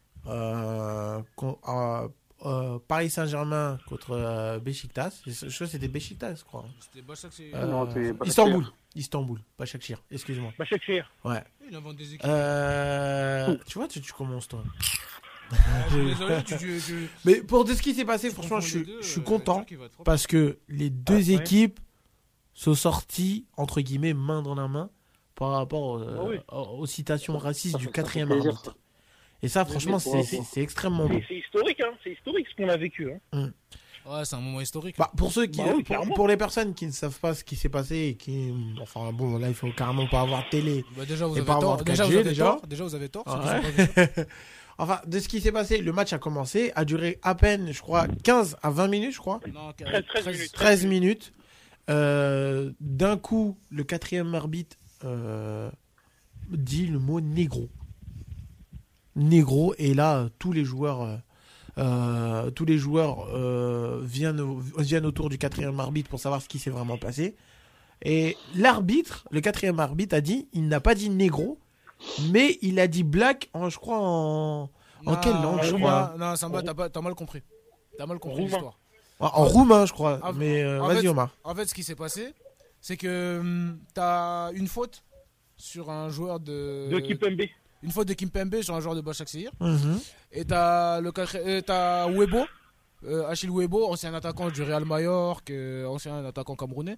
Paris Saint-Germain contre Beşiktaş. Je crois que c'était Beşiktaş, je crois. C'était Başak, c'est. Non, c'est pas Istanbul, pas Başakşehir, excuse-moi. Başakşehir. Ouais. Il invente des équipes. Tu vois, tu commences toi. Je suis désolé, Mais pour de ce qui s'est passé, franchement, je suis content parce que les deux équipes sont sorties, entre guillemets, main dans la main par rapport aux citations racistes du quatrième arbitre. Et ça, franchement, c'est extrêmement bon. C'est historique, hein. C'est historique ce qu'on a vécu. Hein. Ouais, c'est un moment historique. Bah, pour ceux qui, pour les personnes qui ne savent pas ce qui s'est passé et qui, enfin bon, là, il faut carrément pas avoir de télé. Bah, déjà, vous et avez pas tort. avoir 4G, Déjà, vous avez tort. Ouais. Enfin, de ce qui s'est passé, le match a commencé, a duré à peine, je crois, 15 à 20 minutes, je crois. Non, 13 minutes. D'un coup, le quatrième arbitre dit le mot négro. Négro, et là, tous les joueurs viennent autour du quatrième arbitre pour savoir ce qui s'est vraiment passé. Et l'arbitre, le quatrième arbitre, a dit, il n'a pas dit négro, mais il a dit black, je crois, en quelle langue, je crois. Non, Samba, t'as mal compris. T'as mal compris l'histoire. En roumain, je crois. Mais vas-y, Omar. En fait, ce qui s'est passé, c'est que t'as une faute sur un joueur de Kimpembe. Une faute de Kimpembe sur un joueur de Başakşehir. Mm-hmm. Et t'as Webo, Achille Webo, ancien attaquant du Real Mallorca, ancien attaquant camerounais,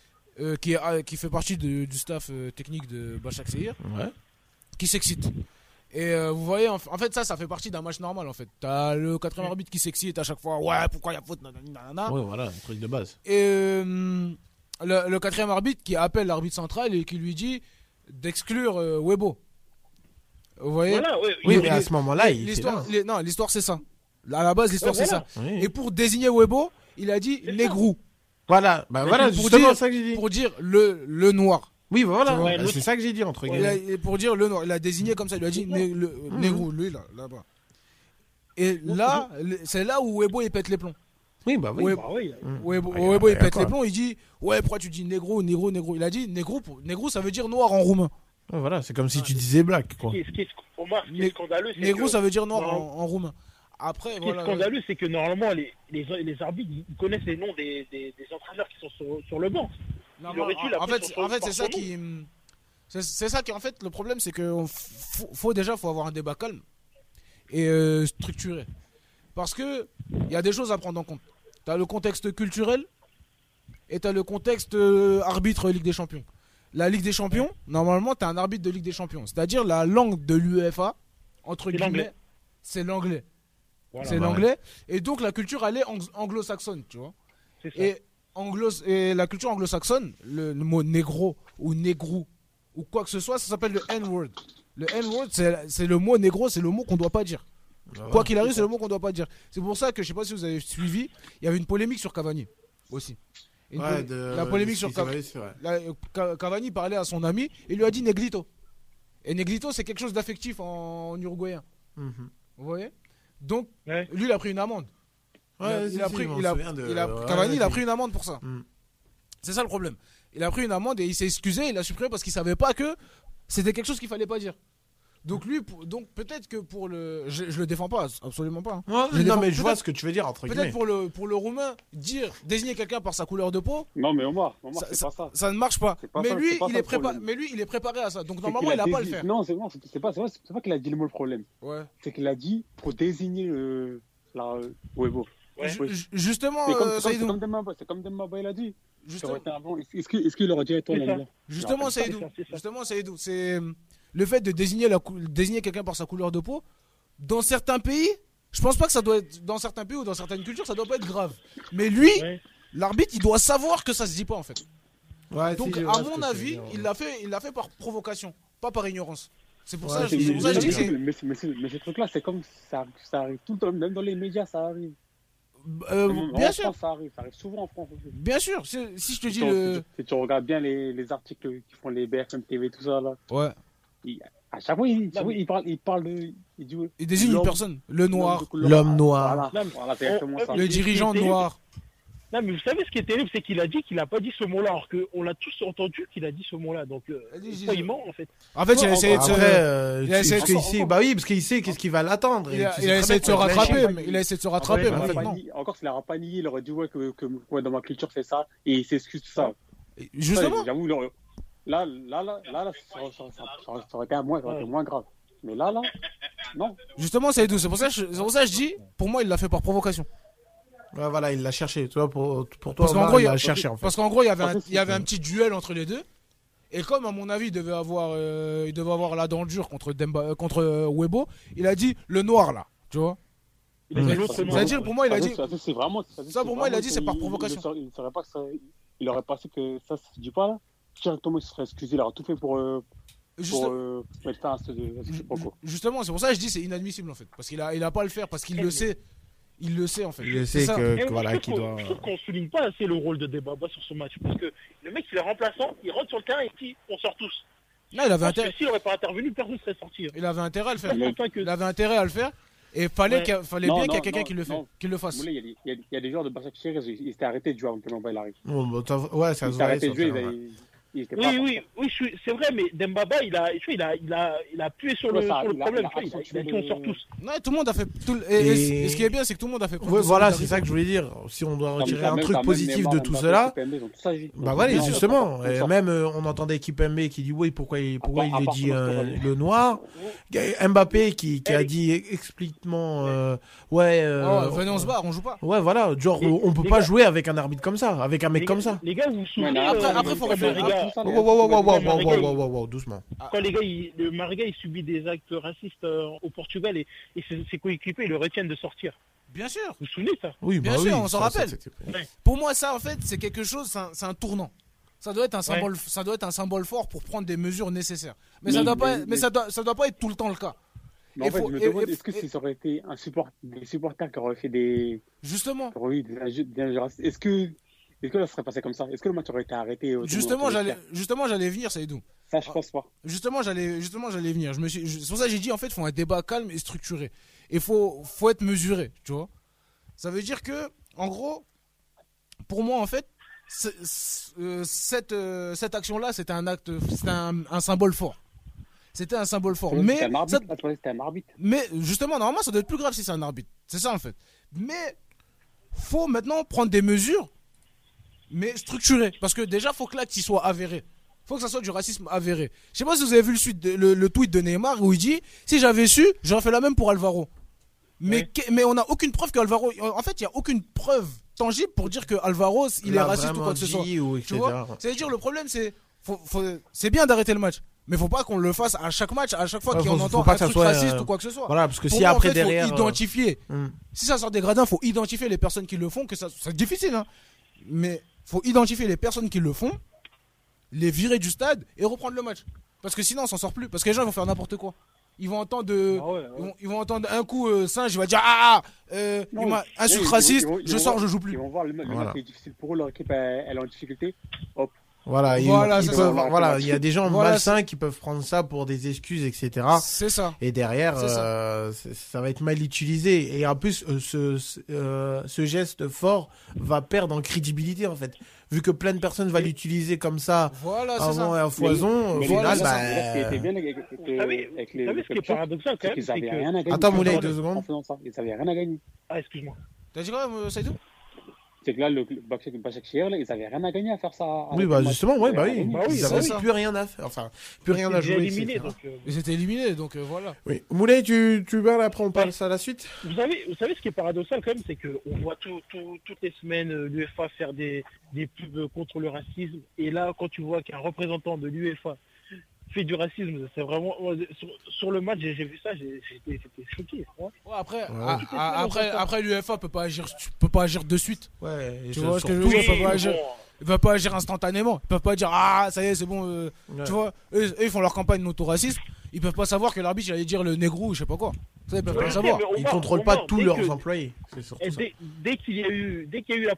qui fait partie du staff technique de Başakşehir, qui s'excite. Et vous voyez, en fait, ça fait partie d'un match normal, en fait. T'as le quatrième arbitre qui s'excite à chaque fois. Ouais, pourquoi il y a faute, nanana. Ouais, voilà, un truc de base. Et le quatrième arbitre qui appelle l'arbitre central et qui lui dit d'exclure Webo. Vous voyez? Voilà, oui, mais à ce moment-là, l'histoire c'est ça. À la base, l'histoire c'est ça. Oui. Et pour désigner Webo, il a dit négrou. Voilà, voilà, pour justement dire ça que j'ai dit. Pour dire le noir. Oui, voilà, c'est ça que j'ai dit entre guillemets. Pour dire le noir, il a désigné comme ça, il lui a dit négrou, lui là-bas. Et là, c'est là où Webo il pète les plombs. Oui, bah oui. Webo il pète les plombs, il dit ouais, pourquoi tu dis négro? Il a dit négro ça veut dire noir en roumain. Voilà, c'est comme si tu disais black, quoi. Ce qui est scandaleux, c'est négro, que... ça veut dire noir en roumain. Après, ce qui est scandaleux, c'est que normalement, les arbitres, ils connaissent les noms des entraîneurs qui sont sur le banc. En fait, c'est ça qui... C'est ça qui, en fait, le problème, c'est que faut avoir un débat calme et structuré. Parce que il y a des choses à prendre en compte. T'as le contexte culturel et t'as le contexte arbitre Ligue des Champions. La Ligue des Champions, normalement, tu as un arbitre de Ligue des Champions. C'est-à-dire la langue de l'UEFA, entre guillemets, c'est l'anglais. Voilà, c'est l'anglais. Et donc, la culture, elle est anglo-saxonne, tu vois. Et la culture anglo-saxonne, le mot négro ou négrou ou quoi que ce soit, ça s'appelle le N-word. Le N-word, c'est le mot négro, c'est le mot qu'on ne doit pas dire. Quoi qu'il arrive, c'est le mot qu'on ne doit pas dire. C'est pour ça que, je ne sais pas si vous avez suivi, il y avait une polémique sur Cavani aussi. La polémique sur Cavani parlait à son ami et lui a dit Negrito. Et Negrito, c'est quelque chose d'affectif en uruguayen. Mm-hmm. Vous voyez? Donc, lui, il a pris une amende. Cavani, il a pris une amende pour ça. C'est ça le problème. Il a pris une amende et il s'est excusé, il a supprimé parce qu'il savait pas que c'était quelque chose qu'il fallait pas dire. Donc peut-être que pour le, je le défends pas, absolument pas. Non, mais je vois ce que tu veux dire entre guillemets. Peut-être pour le roumain, désigner quelqu'un par sa couleur de peau. Non mais Omar, c'est pas ça. Ça ne marche pas. Mais lui, il est préparé à ça. Donc normalement, il a pas à le faire. Non, c'est pas qu'il a dit le mot le problème. Ouais. C'est qu'il a dit pour désigner Webo. Justement, c'est comme Demba il a dit. Est-ce qu'il aurait dit toi là? Justement, Saïdou, c'est le fait de désigner quelqu'un par sa couleur de peau. Dans certains pays, je pense pas que ça doit être, dans certains pays ou dans certaines cultures, ça doit pas être grave. Mais lui, l'arbitre, il doit savoir que ça se dit pas en fait. Ouais, donc à mon avis, il l'a fait par provocation, pas par ignorance. C'est pour ça que je dis que c'est... Mais ce truc-là, c'est comme ça arrive tout le temps, même dans les médias, ça arrive. Bien sûr, ça arrive souvent en France aussi. Bien sûr, si je te dis si tu regardes bien les articles qui font les BFM TV, tout ça là. Ouais. À chaque fois, il parle de. Il désigne une personne, le noir, l'homme noir, voilà, c'est exactement ça. Le dirigeant noir. Non, mais vous savez ce qui est terrible, c'est qu'il a dit qu'il n'a pas dit ce mot-là, alors qu'on l'a tous entendu qu'il a dit ce mot-là. Donc, pourquoi il ment en fait? En fait, il a essayé de se. Bah oui, parce qu'il sait qu'est-ce qu'il va l'attendre. Il a essayé de se rattraper. Il a essayé de se rattraper, mais en fait, non. Encore s'il n'aura pas nié, il aurait dit que dans ma culture c'est ça, et il s'excuse tout ça. Justement. J'avoue, là, ça aurait été moins grave. Mais là, Non. Justement, c'est tout. C'est pour ça que je dis, pour moi, il l'a fait par provocation. Ouais, voilà, il l'a cherché. Tu vois, pour toi, Parce qu'en Omar, gros, il l'a cherché en fait. Parce qu'en gros, il y avait un petit duel entre les deux. Et comme, à mon avis, il devait avoir la dent dure contre Webo, il a dit le noir là. Tu vois. C'est-à-dire, pour moi, il a dit. Ça, pour moi, il a dit, c'est par provocation. Il ne saurait pas que ça. Il aurait pensé que ça se dit pas là. Directement, il se serait excusé. Il aurait tout fait pour mettre fin à ce propos. Justement, c'est pour ça que je dis c'est inadmissible en fait. Parce qu'il a pas à le faire, parce qu'il le sait. Il le sait en fait. Il le sait qu'il doit. Je trouve qu'on souligne pas assez le rôle de Dembaba sur ce match. Parce que le mec, il est remplaçant, il rentre sur le terrain et dit on sort tous. Non, il avait intérêt. S'il n'aurait pas intervenu, personne ne serait sorti. Il avait intérêt à le faire. Il avait intérêt à le faire. Et fallait bien qu'il y ait quelqu'un qui le fasse. Il y a des joueurs de Başakşehir, ils étaient arrêtés de jouer avant que Dembaba arrive. Ouais, ça se voit. Oui, c'est vrai, mais Dembaba, il a appuyé sur le problème. Il a dit on sort tous. Non, tout le monde a fait. Et ce qui est bien, c'est que tout le monde a fait. Ouais, voilà, c'est ça que je voulais dire. Si on doit retirer un truc positif de tout cela, bah voilà, justement. Et même on entendait Kipembe qui dit oui, pourquoi il dit le noir. Mbappé qui a dit explicitement venez on se barre, on joue pas. Ouais, voilà, genre on peut pas jouer avec un arbitre comme ça, avec un mec comme ça. Les gars, vous vous souvenez après faut réfléchir. Wow, doucement. Quand les gars, le Mariga, il subit des actes racistes au Portugal et ses coéquipiers le retiennent de sortir. Bien sûr. Vous vous souvenez de ça? Oui, bien sûr, on s'en rappelle. Ouais. Pour moi, ça, en fait, c'est quelque chose, c'est un tournant. Ça doit être un symbole, ça doit être un symbole fort pour prendre des mesures nécessaires. Mais ça doit pas être tout le temps le cas. Mais en fait, je me demande, est-ce que si ça aurait été des supporters qui auraient fait des. Justement. Oui, est-ce que ça serait passé comme ça? Est-ce que le match aurait été arrêté? Justement, j'allais venir, Saïdou. Ça, je pense pas. Justement, j'allais venir. C'est pour ça que j'ai dit, en fait, il faut un débat calme et structuré. Et faut être mesuré, tu vois. Ça veut dire que, en gros, pour moi, en fait, cette action-là, c'était un symbole fort. C'était un symbole fort. C'était un arbitre. Mais justement, normalement, ça doit être plus grave si c'est un arbitre. C'est ça, en fait. Mais faut maintenant prendre des mesures, mais structurées. Parce que déjà, faut que l'acte il soit avéré. Faut que ça soit du racisme avéré. Je sais pas si vous avez vu le tweet de Neymar où il dit si j'avais su, j'aurais fait la même pour Alvaro. Mais on n'a aucune preuve qu'Alvaro. En fait, il n'y a aucune preuve tangible pour dire que Alvaro il est raciste ou quoi que ce soit. Tu vois, c'est-à-dire le problème c'est bien d'arrêter le match. Mais faut pas qu'on le fasse à chaque match, à chaque fois qu'on entend un truc raciste ou quoi que ce soit. Voilà, parce que si après derrière. Faut identifier. Si ça sort des gradins, faut identifier les personnes qui le font. C'est difficile, hein. Mais faut identifier les personnes qui le font, les virer du stade et reprendre le match. Parce que sinon on s'en sort plus. Parce que les gens vont faire n'importe quoi. Ils vont entendre ils vont entendre un coup singe, il va dire insulte raciste, je sors, je joue plus. Ils vont voir le match est difficile pour eux, leur équipe elle est en difficulté. Hop. Voilà, il y a des gens malsains qui peuvent prendre ça pour des excuses, etc. C'est ça. Et derrière, ça va être mal utilisé. Et en plus, ce geste fort va perdre en crédibilité, en fait. Vu que plein de personnes vont l'utiliser comme ça, avant et à foison, au final, ce qui était bien avec les. Vous savez ce qui est paradoxal quand même, c'est qu'ils avaient rien à gagner. Attends, Moulay, 2 secondes. En faisant ça, ils avaient rien à gagner. Ah, excuse-moi. T'as dit quoi, Saïdou? C'est que là, le Başakşehir, ils avaient rien à gagner à faire ça. Oui, bah justement, oui. Ils avaient plus rien à faire. Enfin, plus rien à jouer. Ils étaient éliminés, donc voilà. Oui. Moulay, tu parles, après on parle ça à la suite. Vous savez ce qui est paradoxal quand même, c'est qu'on voit toutes les semaines l'UEFA faire des pubs contre le racisme. Et là, quand tu vois qu'un représentant de l'UEFA fait du racisme, c'est vraiment sur le match, j'ai vu ça, j'étais choqué. Ouais, après l'UEFA peut pas agir de suite. Ouais, tu vois ce que je veux dire, il va pas agir instantanément. Ils peuvent pas dire ça y est, c'est bon, tu vois, eux ils font leur campagne d'auto-racisme, ils peuvent pas savoir que l'arbitre il allait dire le négro ou je sais pas quoi. Ça ils peuvent pas savoir. Ils contrôlent pas tous leurs employés. C'est surtout ça. Dès qu'il y a eu la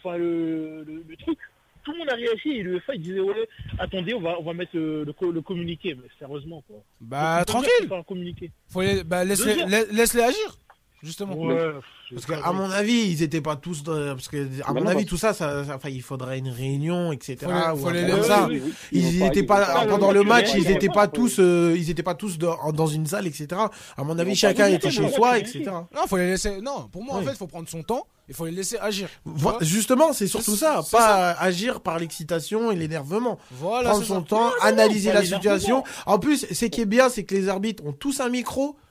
le truc, tout le monde a réagi et l'UEFA il disait attendez, on va mettre le communiqué, mais sérieusement quoi. Bah tranquille. Faut laisse-les agir. Justement. Ouais. Parce qu'à mon avis, ils étaient pas tous parce que à mon avis tout ça il faudrait une réunion, etc. Faut les comme ça. Ils étaient pas pendant le match, ils étaient pas tous dans une salle, etc. À mon avis, chacun était chez soi, etc. Non, faut les laisser. Non, pour moi en fait, faut prendre son temps. Il faut les laisser agir. Justement, c'est surtout ça, pas agir par l'excitation et l'énervement. Voilà, prendre son temps, analyser la situation. En plus, ce qui est bien, c'est que les arbitres ont tous un micro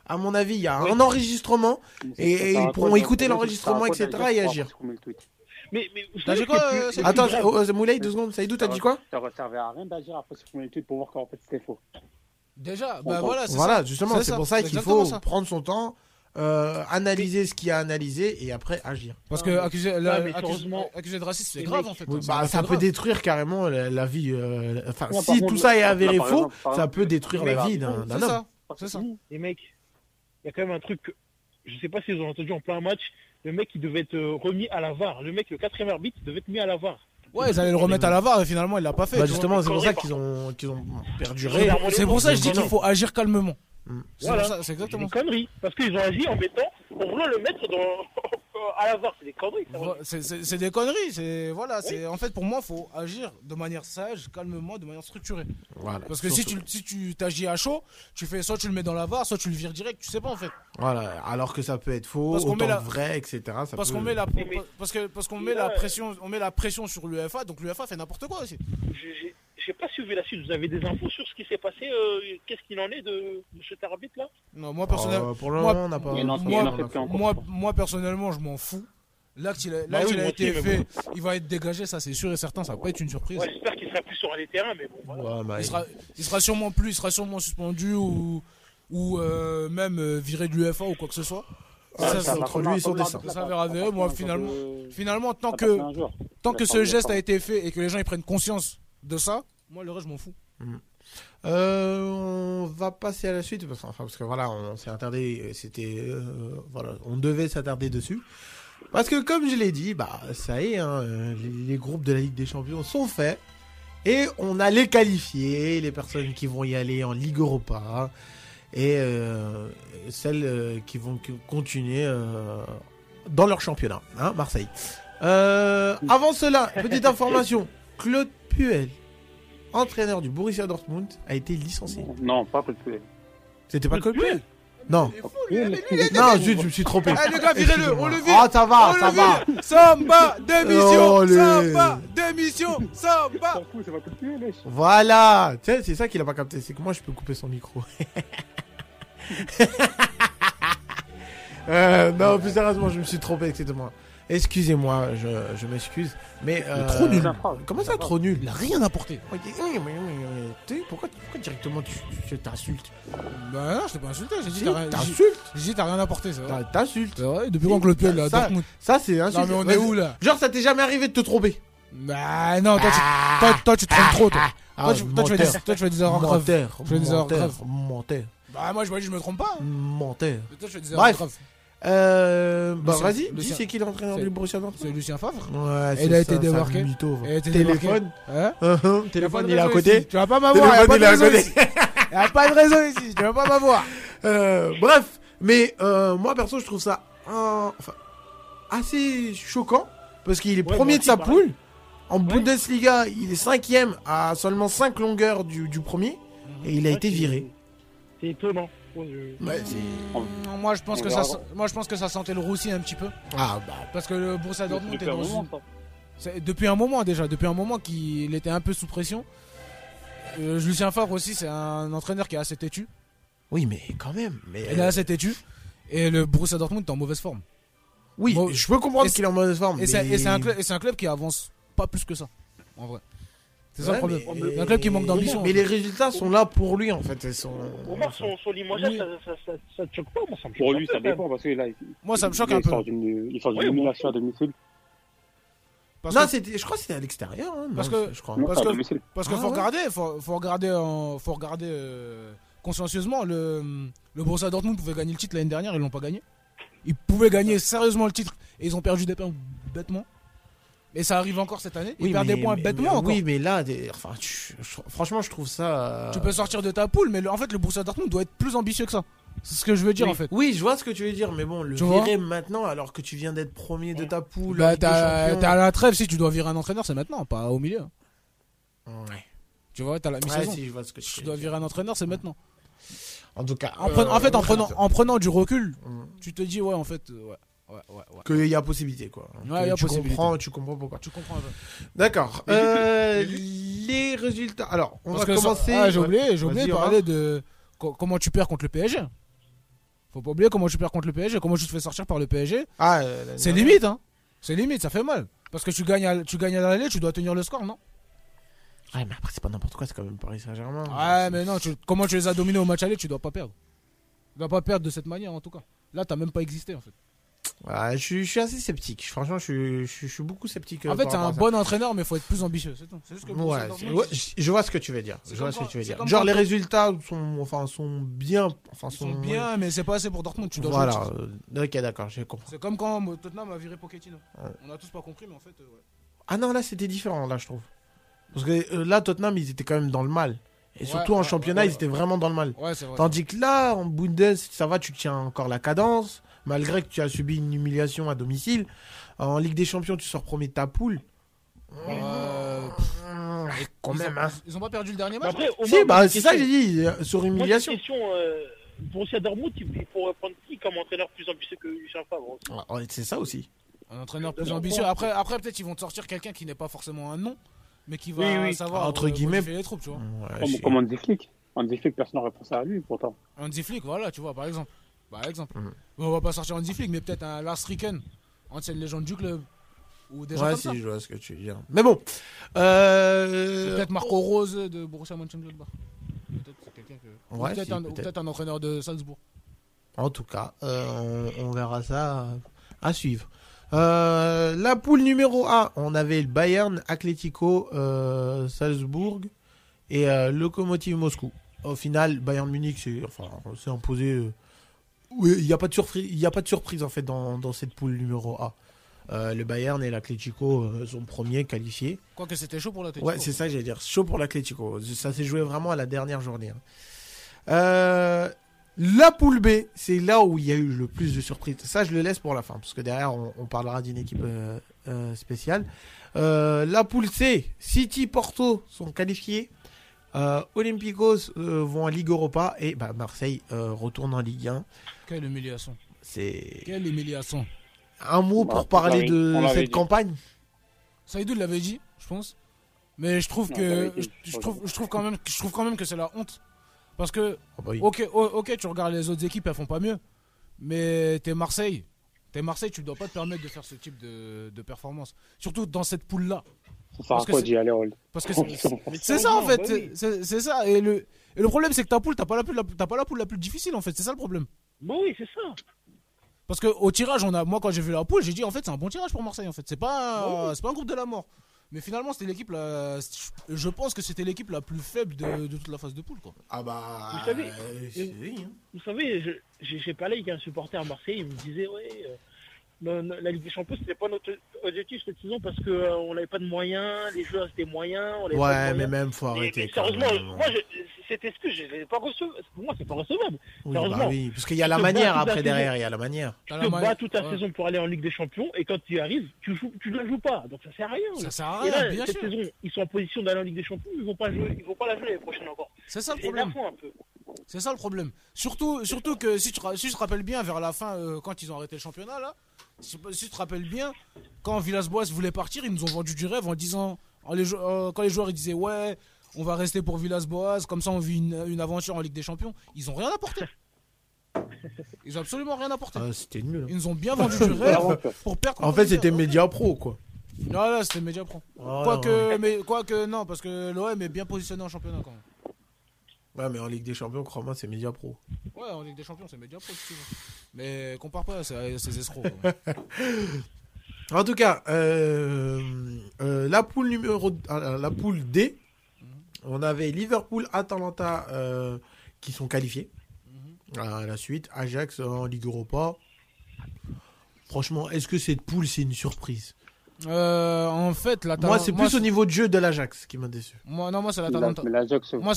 À mon avis, il y a un enregistrement et ils pourront écouter l'enregistrement, etc. et agir. Mais T'as dit quoi Attends, Moulay, 2 secondes. Saïdou, t'as dit quoi? Ça ne servait à rien d'agir après supprimer le tweet pour voir qu'en fait c'était faux. Déjà, bah voilà, c'est Voilà, ça. justement, c'est pour ça qu'il exactement faut ça. prendre son temps, analyser ce qu'il y a à analyser et après agir. Parce que accuser sérieusement, de racisme, c'est les grave mecs- en fait. Oui, C'est bah, un ça fait peut grave. détruire carrément la vie. Enfin, Non, si par tout contre, ça est là, avéré par faux, exemple, par ça exemple, peut détruire mais la vie là, d'un C'est homme. ça. C'est C'est ça. les mecs, il y a quand même un truc, je sais pas si vous avez entendu en plein match, le mec il devait être remis à la VAR. Le mec, le 4e arbitre, devait être mis à la VAR. Ouais, ils allaient le remettre à la VAR et finalement il l'a pas fait. Bah, tu vois. justement, c'est pour ça conneries, qu'ils ont perduré. C'est pour ça que je dis qu'il faut agir calmement. C'est Voilà. pour ça, c'est C'est exactement des conneries. Parce qu'ils ont agi en voulant le mettre à la VAR. C'est des conneries. Ça. C'est des conneries. C'est voilà. C'est en fait pour moi, faut agir de manière sage, calmement, de manière structurée. Voilà. Parce que si tu t'agis à chaud, tu fais soit tu le mets dans la VAR, soit tu le vires direct. Tu sais pas en fait. Voilà, alors que ça peut être faux, Parce qu'on autant met la- que vrai, etc. Ça Parce peut- qu'on met la Mais- parce qu'on mais met là, la pression, on met la pression sur l'UEFA. Donc l'UEFA fait n'importe quoi aussi. J'ai pas suivi la suite. Vous avez des infos sur ce qui s'est passé qu'est-ce qu'il en est de cet arbitre-là? Non, moi personnellement. Pour le moi- moment, on n'a pas. Il y en a- on il y en a n'a pas- fait encore. Moi personnellement, je m'en fous. L'acte il a Bah oui, moi été aussi, mais fait, il va être dégagé, ça c'est sûr et certain, ça va pas être une surprise. Ouais, j'espère qu'il sera plus sur les terrains, mais bon, voilà. Ouais, bah, Il sera sûrement suspendu ou même viré de l'UEFA ou quoi que ce soit. ça, c'est entre lui et son destin. Ça s'avère avéré. Moi finalement tant que ce geste a été fait et que les gens ils prennent conscience de ça, moi le reste je m'en fous. On va passer à la suite parce que voilà, on s'est attardé, voilà, on devait s'attarder dessus parce que comme je l'ai dit, bah ça y est, hein, les groupes de la Ligue des Champions sont faits et on a les qualifiés, les personnes qui vont y aller en Ligue Europa et celles qui vont continuer dans leur championnat, hein, Marseille. Avant cela, petite information, Claude Puel, entraîneur du Borussia Dortmund, a été licencié. Non, pas Coldplay. C'était pas Coldplay? Non. Non, Non, zut, je me suis trompé. Eh les gars, virez-le, on le vire. Ah, ça va, On ça le va. vire. Samba, démission, Oh, les- Samba, démission, Samba. c'est pas Coldplay, lèche. Voilà. Tu sais, c'est ça qu'il a pas capté. C'est que moi, je peux couper son micro. Non, plus sérieusement, je me suis trompé, excusez-moi. Excusez-moi, je m'excuse. Mais trop nul. Comment ça, trop nul? Il a rien apporté. Ok, oui, tu sais, pourquoi directement tu t'insultes? Bah non, je t'ai pas insulté, j'ai dit Si, t'as rien. t'insultes. J'ai dit t'as rien apporté, c'est vrai. T'insultes. C'est vrai, depuis quand Claude Puel là, Ça- Dortmund. Ça, c'est insulte. Non mais on est où là? Genre, ça t'est jamais arrivé de te tromper? Bah non, toi tu te trompes trop toi. Ah, Toi tu fais des erreurs graves. menteur, Tu fais des erreurs menteur, graves. menteur, Bah moi je me dis je me trompe pas. Hein. menteur. Mais toi tu fais des erreurs Bref. graves. Bah Lucien- vas-y, dis Lucien- c'est qui l'entraîneur c'est- du Borussia Dortmund? C'est Lucien Favre. Ouais, il a été débarqué. Mytho, Il a été téléphone. Hein? Téléphone, Y a il est à pas de côté. raison ici. Tu vas pas m'avoir, y a Téléphone, pas il de est à raison côté. ici. Y a pas de raison ici, tu vas pas m'avoir. Bref, mais moi perso, je trouve ça enfin, assez choquant parce qu'il est Ouais, premier moi de sa aussi, pareil. poule. En Bundesliga, il est 5ème à seulement 5 longueurs du premier et il a été viré. C'est étonnant. Ouais, Moi je pense On que verra. ça sentait le roussi un petit peu Ah bah parce que le Borussia Dortmund Depuis est un dans moment, une... ça. depuis un moment déjà, depuis un moment qu'il était un peu sous pression. Lucien Favre aussi, c'est un entraîneur qui est assez têtu. oui, mais quand même. Mais Il est assez têtu. Et le Borussia Dortmund est en mauvaise forme. oui, Bon, je peux comprendre et qu'il est en mauvaise forme. Et c'est un club qui avance pas plus que ça, en vrai. C'est ça Ouais, le problème. mais- C'est un club qui manque d'ambition. Mais les résultats sont là pour lui en fait. Ils sont... Omar, son limogeage, Oui. ça te choque pas, moi ça me choque Pour pas, lui, ça quand même. dépend parce que là, Moi, ça me choque un peu. Il sort d'une Ouais, élimination à domicile. Parce Non, que, je crois que c'était à l'extérieur. Hein. Parce Non, que- je crois. Non, parce à que- domicile. parce que Ah faut ouais. regarder, faut regarder consciencieusement. Le Borussia Dortmund pouvait gagner le titre l'année dernière, ils l'ont pas gagné. Ils pouvaient gagner sérieusement le titre et ils ont perdu des points bêtement. Et ça arrive encore cette année. Ils perdent des points bêtement encore. Oui, mais là, enfin, franchement, je trouve ça. Tu peux sortir de ta poule, mais en fait, le Borussia Dortmund doit être plus ambitieux que ça. C'est ce que je veux dire oui. en fait. Oui, je vois ce que tu veux dire, mais bon, le Tu vois virer maintenant alors que tu viens d'être premier de ta poule. Bah, Ligue des t'as Champions. à la trêve, si tu dois virer un entraîneur, c'est maintenant, pas au milieu. Ouais. Tu vois, t'as la Ouais, mi-saison. si, je vois ce que Si tu tu veux dois dire. virer un entraîneur, c'est maintenant. En tout cas. En prenant du recul, Mm. tu te dis, ouais, en fait, ouais. Qu'il y a possibilité, quoi. Ouais, il y a possibilité. Tu comprends pourquoi. Tu comprends un peu. D'accord. Mais Les résultats. Alors, on Parce va que commencer. j'ai oublié Vas-y, de parler de comment tu perds contre le PSG. Faut pas oublier comment tu perds contre le PSG, comment tu te fais sortir par le PSG. Ah, c'est limite, hein. C'est limite, ça fait mal. Parce que tu gagnes à l'aller, tu dois tenir le score, non? Ouais, mais après, c'est pas n'importe quoi, c'est quand même Paris Saint-Germain. Ouais, mais non, comment tu les as dominés au match aller, tu dois pas perdre. Tu dois pas perdre de cette manière, en tout cas. Là, t'as même pas existé, en fait. Ouais, je suis assez sceptique. Franchement, je suis beaucoup sceptique. En fait, c'est un bon entraîneur, mais il faut être plus ambitieux. C'est tout. C'est juste que je vois ce que tu veux dire. Genre, les résultats sont bien. Sont bien, mais c'est pas assez pour Dortmund. Tu dois voilà. Ok, d'accord, j'ai compris. C'est comme quand Tottenham a viré Pochettino. Ouais. On a tous pas compris, mais en fait. Ouais. Ah non, là, c'était différent, là, je trouve. Parce que là, Tottenham, ils étaient quand même dans le mal. Et surtout en championnat, ils étaient vraiment dans le mal. Ouais, c'est vrai. Tandis que là, en Bundes, ça va, tu tiens encore la cadence. Malgré que tu as subi une humiliation à domicile. En Ligue des Champions, tu sors premier de ta poule. Quand même, hein. Ils ont pas perdu le dernier match. Après, c'est ça que j'ai dit, sur humiliation. Moi, question, Borussia Dortmund, il faut prendre qui comme entraîneur plus ambitieux que Lucien Favre? C'est ça aussi. Un entraîneur plus ambitieux. Après peut-être ils vont te sortir quelqu'un qui n'est pas forcément un nom, mais qui va savoir entre guillemets les troupes, tu vois. Comme Hansi Flick. Hansi Flick, personne n'aurait pensé à lui, pourtant. Hansi Flick, voilà, tu vois, par exemple. On va pas sortir Hansi Flick, mais peut-être un Lars Ricken, ancienne légende du club. Ou des gens comme ça. Je vois ce que tu veux dire. Mais bon. Peut-être Marco Rose de Borussia Mönchengladbach. Peut-être c'est quelqu'un que. Peut-être un entraîneur de Salzbourg. En tout cas, on verra ça à suivre. La poule numéro 1, on avait le Bayern, Atlético, Salzbourg et Lokomotiv Moscou. Au final, Bayern Munich s'est imposé. Il n'y a pas de surprise en fait dans cette poule numéro A. Le Bayern et l'Atlético sont premiers qualifiés. Quoique c'était chaud pour l'Atlético. Ouais, c'est ça que j'allais dire. Chaud pour l'Atlético. Ça s'est joué vraiment à la dernière journée. La poule B, c'est là où il y a eu le plus de surprises. Ça, je le laisse pour la fin, parce que derrière, on parlera d'une équipe spéciale. La poule C, City, Porto sont qualifiés. Olympiakos vont en Ligue Europa et Marseille retourne en Ligue 1. Quelle humiliation. Quelle humiliation. Un mot pour parler de cette campagne. Saïdou l'avait dit, je pense. Mais je trouve quand même que c'est la honte. Parce que, ok, tu regardes les autres équipes, elles font pas mieux. Mais t'es Marseille, tu dois pas te permettre de faire ce type de performance. Surtout dans cette poule-là. Ça sert à quoi d'y aller, Rol? Parce que c'est ça, en fait. C'est ça. Et le problème, c'est que ta poule, t'as pas la poule la plus difficile, en fait. C'est ça le problème. Bon, oui, c'est ça. Parce qu'au tirage, moi, quand j'ai vu la poule, j'ai dit, en fait, c'est un bon tirage pour Marseille, en fait. C'est pas un groupe de la mort. Mais finalement, c'était l'équipe je pense que c'était l'équipe la plus faible de toute la phase de poule, quoi. Ah bah. Vous savez, j'ai parlé avec un supporter à Marseille, il me disait, la Ligue des Champions, c'était pas notre objectif cette saison parce qu'on n'avait pas de moyens, les joueurs étaient moyens. Mais même, faut arrêter. Mais sérieusement, moi, cette excuse, je l'ai pas recevable. Pour moi, c'est pas recevable. Oui, parce qu'il y a la manière après derrière, il y a la manière. Tu te bats toute la saison pour aller en Ligue des Champions et quand tu y arrives, tu ne la joues pas. Donc ça sert à rien. Ça sert à rien, et là, bien cette sûr. saison, ils sont en position d'aller en Ligue des Champions, ils vont pas la jouer l'année prochaine encore. C'est ça le problème. C'est ça le problème. Surtout que si tu te rappelles bien vers la fin, quand ils ont arrêté le championnat là, si tu te rappelles bien, quand Villas-Boas voulait partir, ils nous ont vendu du rêve en disant, quand les joueurs ils disaient ouais, on va rester pour Villas-Boas, comme ça on vit une aventure en Ligue des Champions. Ils ont rien apporté. Ils ont absolument rien apporté. C'était nul. Ils nous ont bien vendu du rêve pour perdre. En fait, c'était Média Pro quoi. Non, là c'était Média Pro. Quoique non, parce que l'OM est bien positionné en championnat quand même. Ouais, mais en Ligue des Champions, crois-moi, c'est Média Pro. Ouais, en Ligue des Champions, c'est Média Pro, si tu veux. Mais compare pas à ces escrocs. En tout cas, la poule D, on avait Liverpool, Atalanta qui sont qualifiés. À la suite, Ajax en Ligue Europa. Franchement, est-ce que cette poule, c'est une surprise? En fait, moi, c'est plus au niveau de jeu de l'Ajax qui m'a déçu. Moi, c'est l'Atalanta. Moi,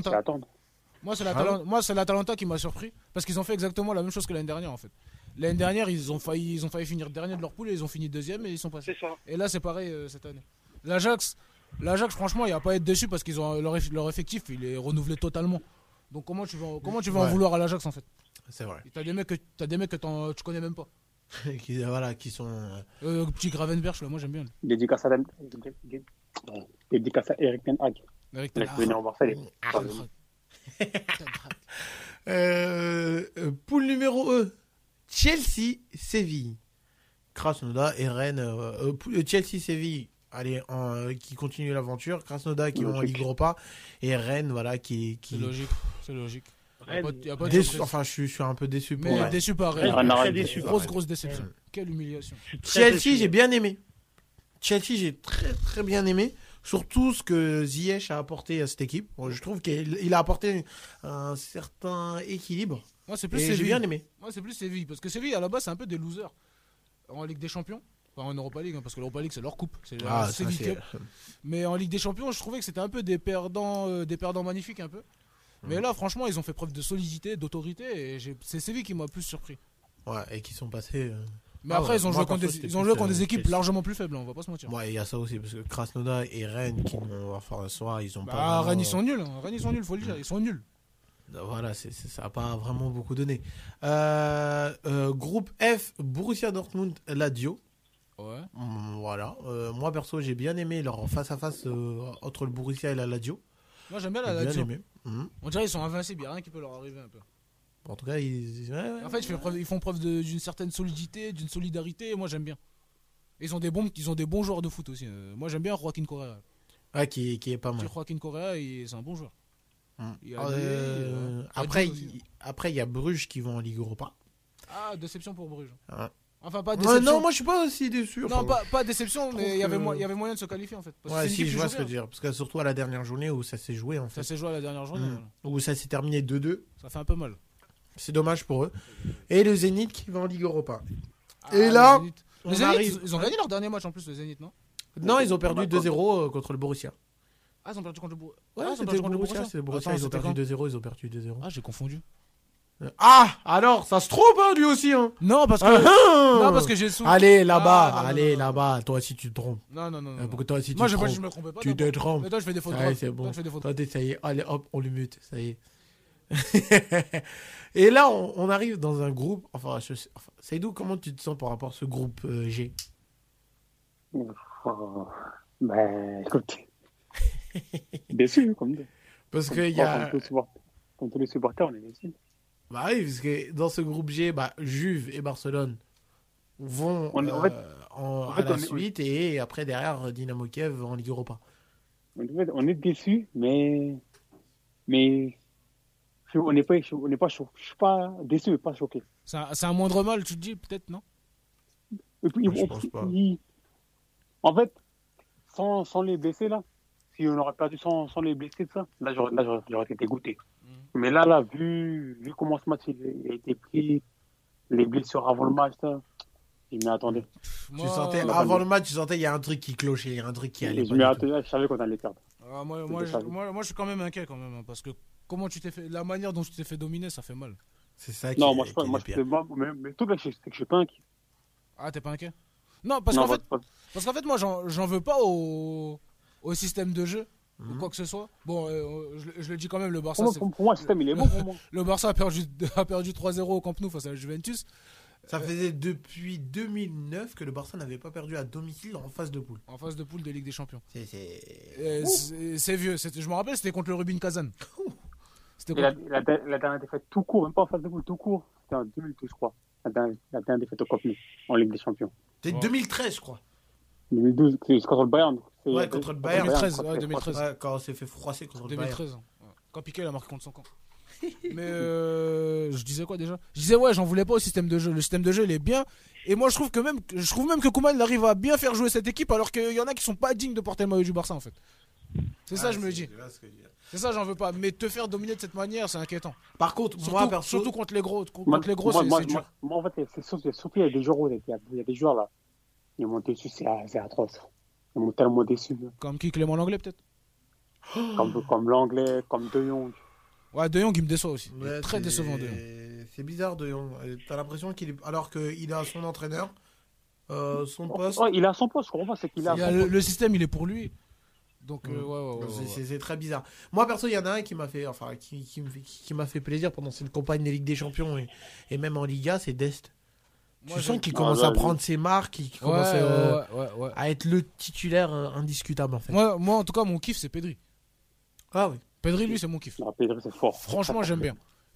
c'est l'Atalanta qui m'a surpris parce qu'ils ont fait exactement la même chose que l'année dernière en fait. L'année dernière, ils ont failli finir dernier de leur poule et ils ont fini deuxième et ils sont passés. Et là, c'est pareil cette année. L'Ajax, franchement, il n'y a pas à être déçu parce qu'ils ont leur effectif, il est renouvelé totalement. Donc comment tu vas en vouloir à l'Ajax en fait? C'est vrai. T'as des mecs que tu connais même pas. qui sont. Petit Gravenberch, moi j'aime bien. Dédicace à Eric Ten Hag. Eric Ten Hag. Venir en Marseille. Poule numéro E. Chelsea, Séville. Krasnodar et Rennes. Chelsea, Séville, allez, qui continue l'aventure. Krasnodar qui vont en Ligue Europa. Et Rennes, voilà, qui... C'est logique. Y a pas de Déçu, enfin, je suis un peu déçu pour mais Rennes. déçu par Rennes. Très déçu. Grosse déception. Quelle humiliation. Chelsea, j'ai bien aimé. J'ai très très bien aimé. Surtout ce que Ziyech a apporté à cette équipe. Bon, je trouve qu'il a apporté un certain équilibre. Moi, c'est plus Et Séville. j'ai bien aimé. Moi, c'est plus Séville. Parce que Séville, à la base, c'est un peu des losers. En Ligue des Champions. Enfin, en Europa League. Parce que l'Europa League, c'est leur coupe. C'est la Séville Cup. Mais en Ligue des Champions, je trouvais que c'était un peu des perdants magnifiques. Un peu. Mais là, franchement, ils ont fait preuve de solidité, d'autorité. Et c'est Séville qui m'a plus surpris. Ouais, et qui sont passés. Mais après, ils ont joué contre des équipes largement plus faibles, on va pas se mentir. Ouais, il y a ça aussi, parce que Krasnodar et Rennes, qui n'ont enfin, soit, ils ont pas. Rennes, vraiment... ils sont nuls. Rennes, ils sont nuls, faut le dire. Ils sont nuls. Voilà, ça n'a pas vraiment beaucoup donné. Groupe F, Borussia Dortmund, Lazio. Ouais. Voilà. Moi, perso, j'ai bien aimé leur face-à-face entre le Borussia et la Lazio. Moi, j'aime bien la Lazio. On dirait qu'ils sont invincibles, il n'y a rien qui peut leur arriver un peu. En tout cas, ouais. En fait, ils font preuve d'une certaine solidité, d'une solidarité, et moi j'aime bien. Ils ont des bons joueurs de foot aussi. Moi j'aime bien Joaquin Correa. Ah, qui est pas mal. Joaquin Correa, c'est un bon joueur. Après, il y a Bruges qui vont en Ligue Europa. Ah, déception pour Bruges. Ah. Enfin, pas déception. Non, moi je suis pas aussi déçu. Non, pas déception, mais il y avait moyen de se qualifier en fait. Ouais, si, je vois ce que tu veux dire. Parce que surtout à la dernière journée où ça s'est joué en fait. Ça s'est joué à la dernière journée. Voilà. Où ça s'est terminé 2-2. Ça fait un peu mal. C'est dommage pour eux. Et le Zénith qui va en Ligue Europa. Et là, le Zénith, ils ont gagné leur dernier match en plus, le Zénith, non? Non, ils ont perdu 2-0 contre le Borussia. Ah, ils ont perdu contre le Borussia. Ouais, c'était le Borussia. C'est le Borussia, ils ont perdu 2-0. Ah, j'ai confondu. Ah, alors, ça se trompe, hein, lui aussi, hein. Non, parce que j'ai souffert. Allez, là-bas. Toi aussi, tu te trompes. Non. Pour que toi aussi, moi, je me trompais pas. Tu te trompes. Mais toi, je fais des fautes. Ouais, c'est bon. Toi, ça y est. Allez, hop, on le mute. Ça y est. Et là, on arrive dans un groupe. Enfin, Seydou, comment tu te sens par rapport à ce groupe G? Écoute. Déçu, comme dit. Parce qu'il y a. Comme tous les supporters, on est déçus. Bah oui, parce que dans ce groupe G, Juve et Barcelone vont à la suite et après derrière Dynamo Kiev en Ligue Europa. En fait, on est déçus, mais on n'est pas choqué. Je suis pas déçu, mais pas choqué. C'est un moindre mal, tu te dis peut-être, non? Et puis, je pense pas. En fait, sans les blessés là, si on aurait perdu sans les blessés de ça, là j'aurais été dégoûté. Mais là, vu comment ce match il a été pris, les blessures avant le match, là, je m'y attendais. Avant le match, tu sentais il y a un truc qui clochait, il y a un truc qui allait. Je savais qu'on allait perdre. Moi, je suis quand même inquiet quand même, parce que la manière dont tu t'es fait dominer, ça fait mal. C'est ça qui Non, moi mais tout le c'est que je suis pas inquiet. Ah, t'es pas inquiet? Non, parce qu'en fait, moi, j'en veux pas au système de jeu. Ou quoi que ce soit. Bon, je le dis quand même, le Barça. Pour moi, le système, il est bon pour moi. Le Barça a perdu 3-0 au Camp Nou face à la Juventus. Ça faisait depuis 2009 que le Barça n'avait pas perdu à domicile en phase de poule. En phase de poule de Ligue des Champions. C'est vieux. Je me rappelle, c'était contre le Rubin Kazan. La dernière défaite tout court, même pas en phase de poule, tout court. C'était en 2012, je crois. La dernière défaite au Camp Nou en Ligue des Champions. C'était 2013, je crois. 2012, c'est contre le Bayern. Ouais, contre le Bayern. 2013. Ouais, quand on s'est fait froisser contre le Bayern. 2013. Quand Piqué a marqué contre son camp. Mais je disais quoi déjà? Je disais ouais, j'en voulais pas au système de jeu. Le système de jeu il est bien. Et moi je trouve même que Koeman arrive à bien faire jouer cette équipe alors qu'il y en a qui sont pas dignes de porter le maillot du Barça en fait. C'est ça je me dis. C'est ça j'en veux pas. Mais te faire dominer de cette manière c'est inquiétant. Par contre, surtout contre les gros. C'est dur. Moi en fait surtout il y a des joueurs il y a des joueurs là. Ils m'ont déçu, c'est atroce. Ils m'ont tellement déçu. Comme qui? Clément Langlais peut-être? Comme Langlais, comme De Jong. Ouais, De Jong il me déçoit aussi. Ouais, très décevant De Jong. C'est bizarre De Jong. T'as l'impression qu'il est... Alors qu'il a son entraîneur, son poste. Ouais, il a son poste, je comprends pas. C'est qu'il a le système il est pour lui. Donc c'est très bizarre. Moi perso, il y en a un qui m'a fait qui m'a fait plaisir pendant cette campagne des Ligues des Champions et même en Liga, c'est Dest. Tu sens qu'il commence à prendre ses marques, qu'il commence à être le titulaire indiscutable en fait. Moi en tout cas mon kiff c'est Pedri. Ah oui. Pedri lui c'est mon kiff. Non, Pedri c'est fort. Franchement j'aime bien.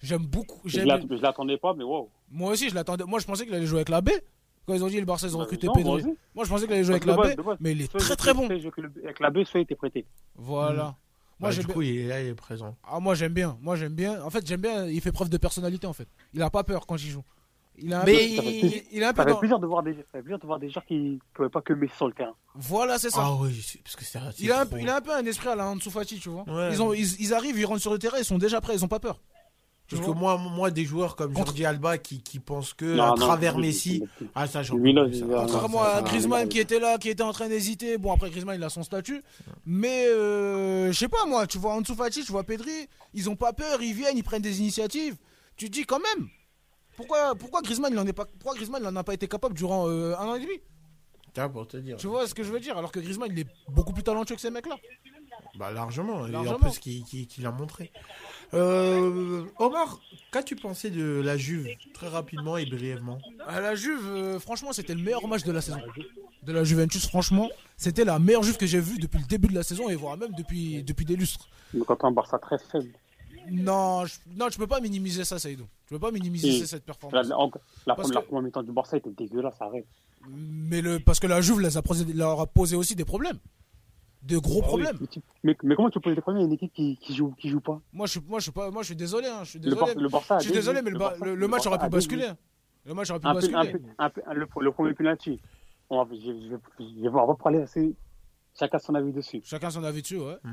J'aime beaucoup. Je l'attendais pas, mais wow. Moi aussi, je l'attendais. Moi, je pensais qu'il allait jouer avec la B. Quand ils ont dit le Barça, ils ont recruté non, Pedri. Moi, je pensais qu'il allait jouer avec la B, mais il est très très bon. Avec la B, soit il était prêté. Voilà. Moi, du coup, il est présent. Ah, moi, j'aime bien. En fait, j'aime bien. Il fait preuve de personnalité, en fait. Il a pas peur quand il joue. Il a un peu. Ça fait plaisir de voir des gens qui ne pouvaient pas que Messi sur le terrain. Voilà, c'est ça. Ah oui, parce que il a un peu un esprit à la Ansu Fati, tu vois. Ouais. Ils arrivent, ils rentrent sur le terrain, ils sont déjà prêts, ils ont pas peur. Parce que moi, des joueurs comme Jordi Alba qui pensent que à travers Messi, ça j'en peux. Contrairement à Griezmann qui était là, qui était en train d'hésiter. Bon, après Griezmann, il a son statut. Mais je sais pas, moi, tu vois Ansu Fati, tu vois Pedri, ils ont pas peur, ils viennent, ils prennent des initiatives. Tu te dis quand même, pourquoi Griezmann, il en a pas été capable durant 1 an et demi? Tiens, pour te dire. Tu vois ce que je veux dire? Alors que Griezmann, il est beaucoup plus talentueux que ces mecs-là. Bah largement. Et en plus qu'il a montré. Omar, qu'as-tu pensé de la Juve, très rapidement et brièvement? À la Juve, franchement, c'était le meilleur match de la saison. De la Juventus, franchement, c'était la meilleure Juve que j'ai vue depuis le début de la saison et voire même depuis des lustres. Mais quand on Barça très faible. Non, tu peux pas minimiser ça, Saïdou. Tu peux pas minimiser cette performance. La première mi-temps du Barça était dégueulasse, arrête. Mais parce que la Juve leur a posé aussi des problèmes. De gros problèmes. Mais comment tu poses des problèmes à une équipe qui joue pas? Moi je suis désolé, hein. Je suis désolé, mais le match aurait pu basculer. Le match aurait pu basculer. Le premier penalty. Je vais pas parler assez. Chacun son avis dessus. Chacun son avis dessus, ouais.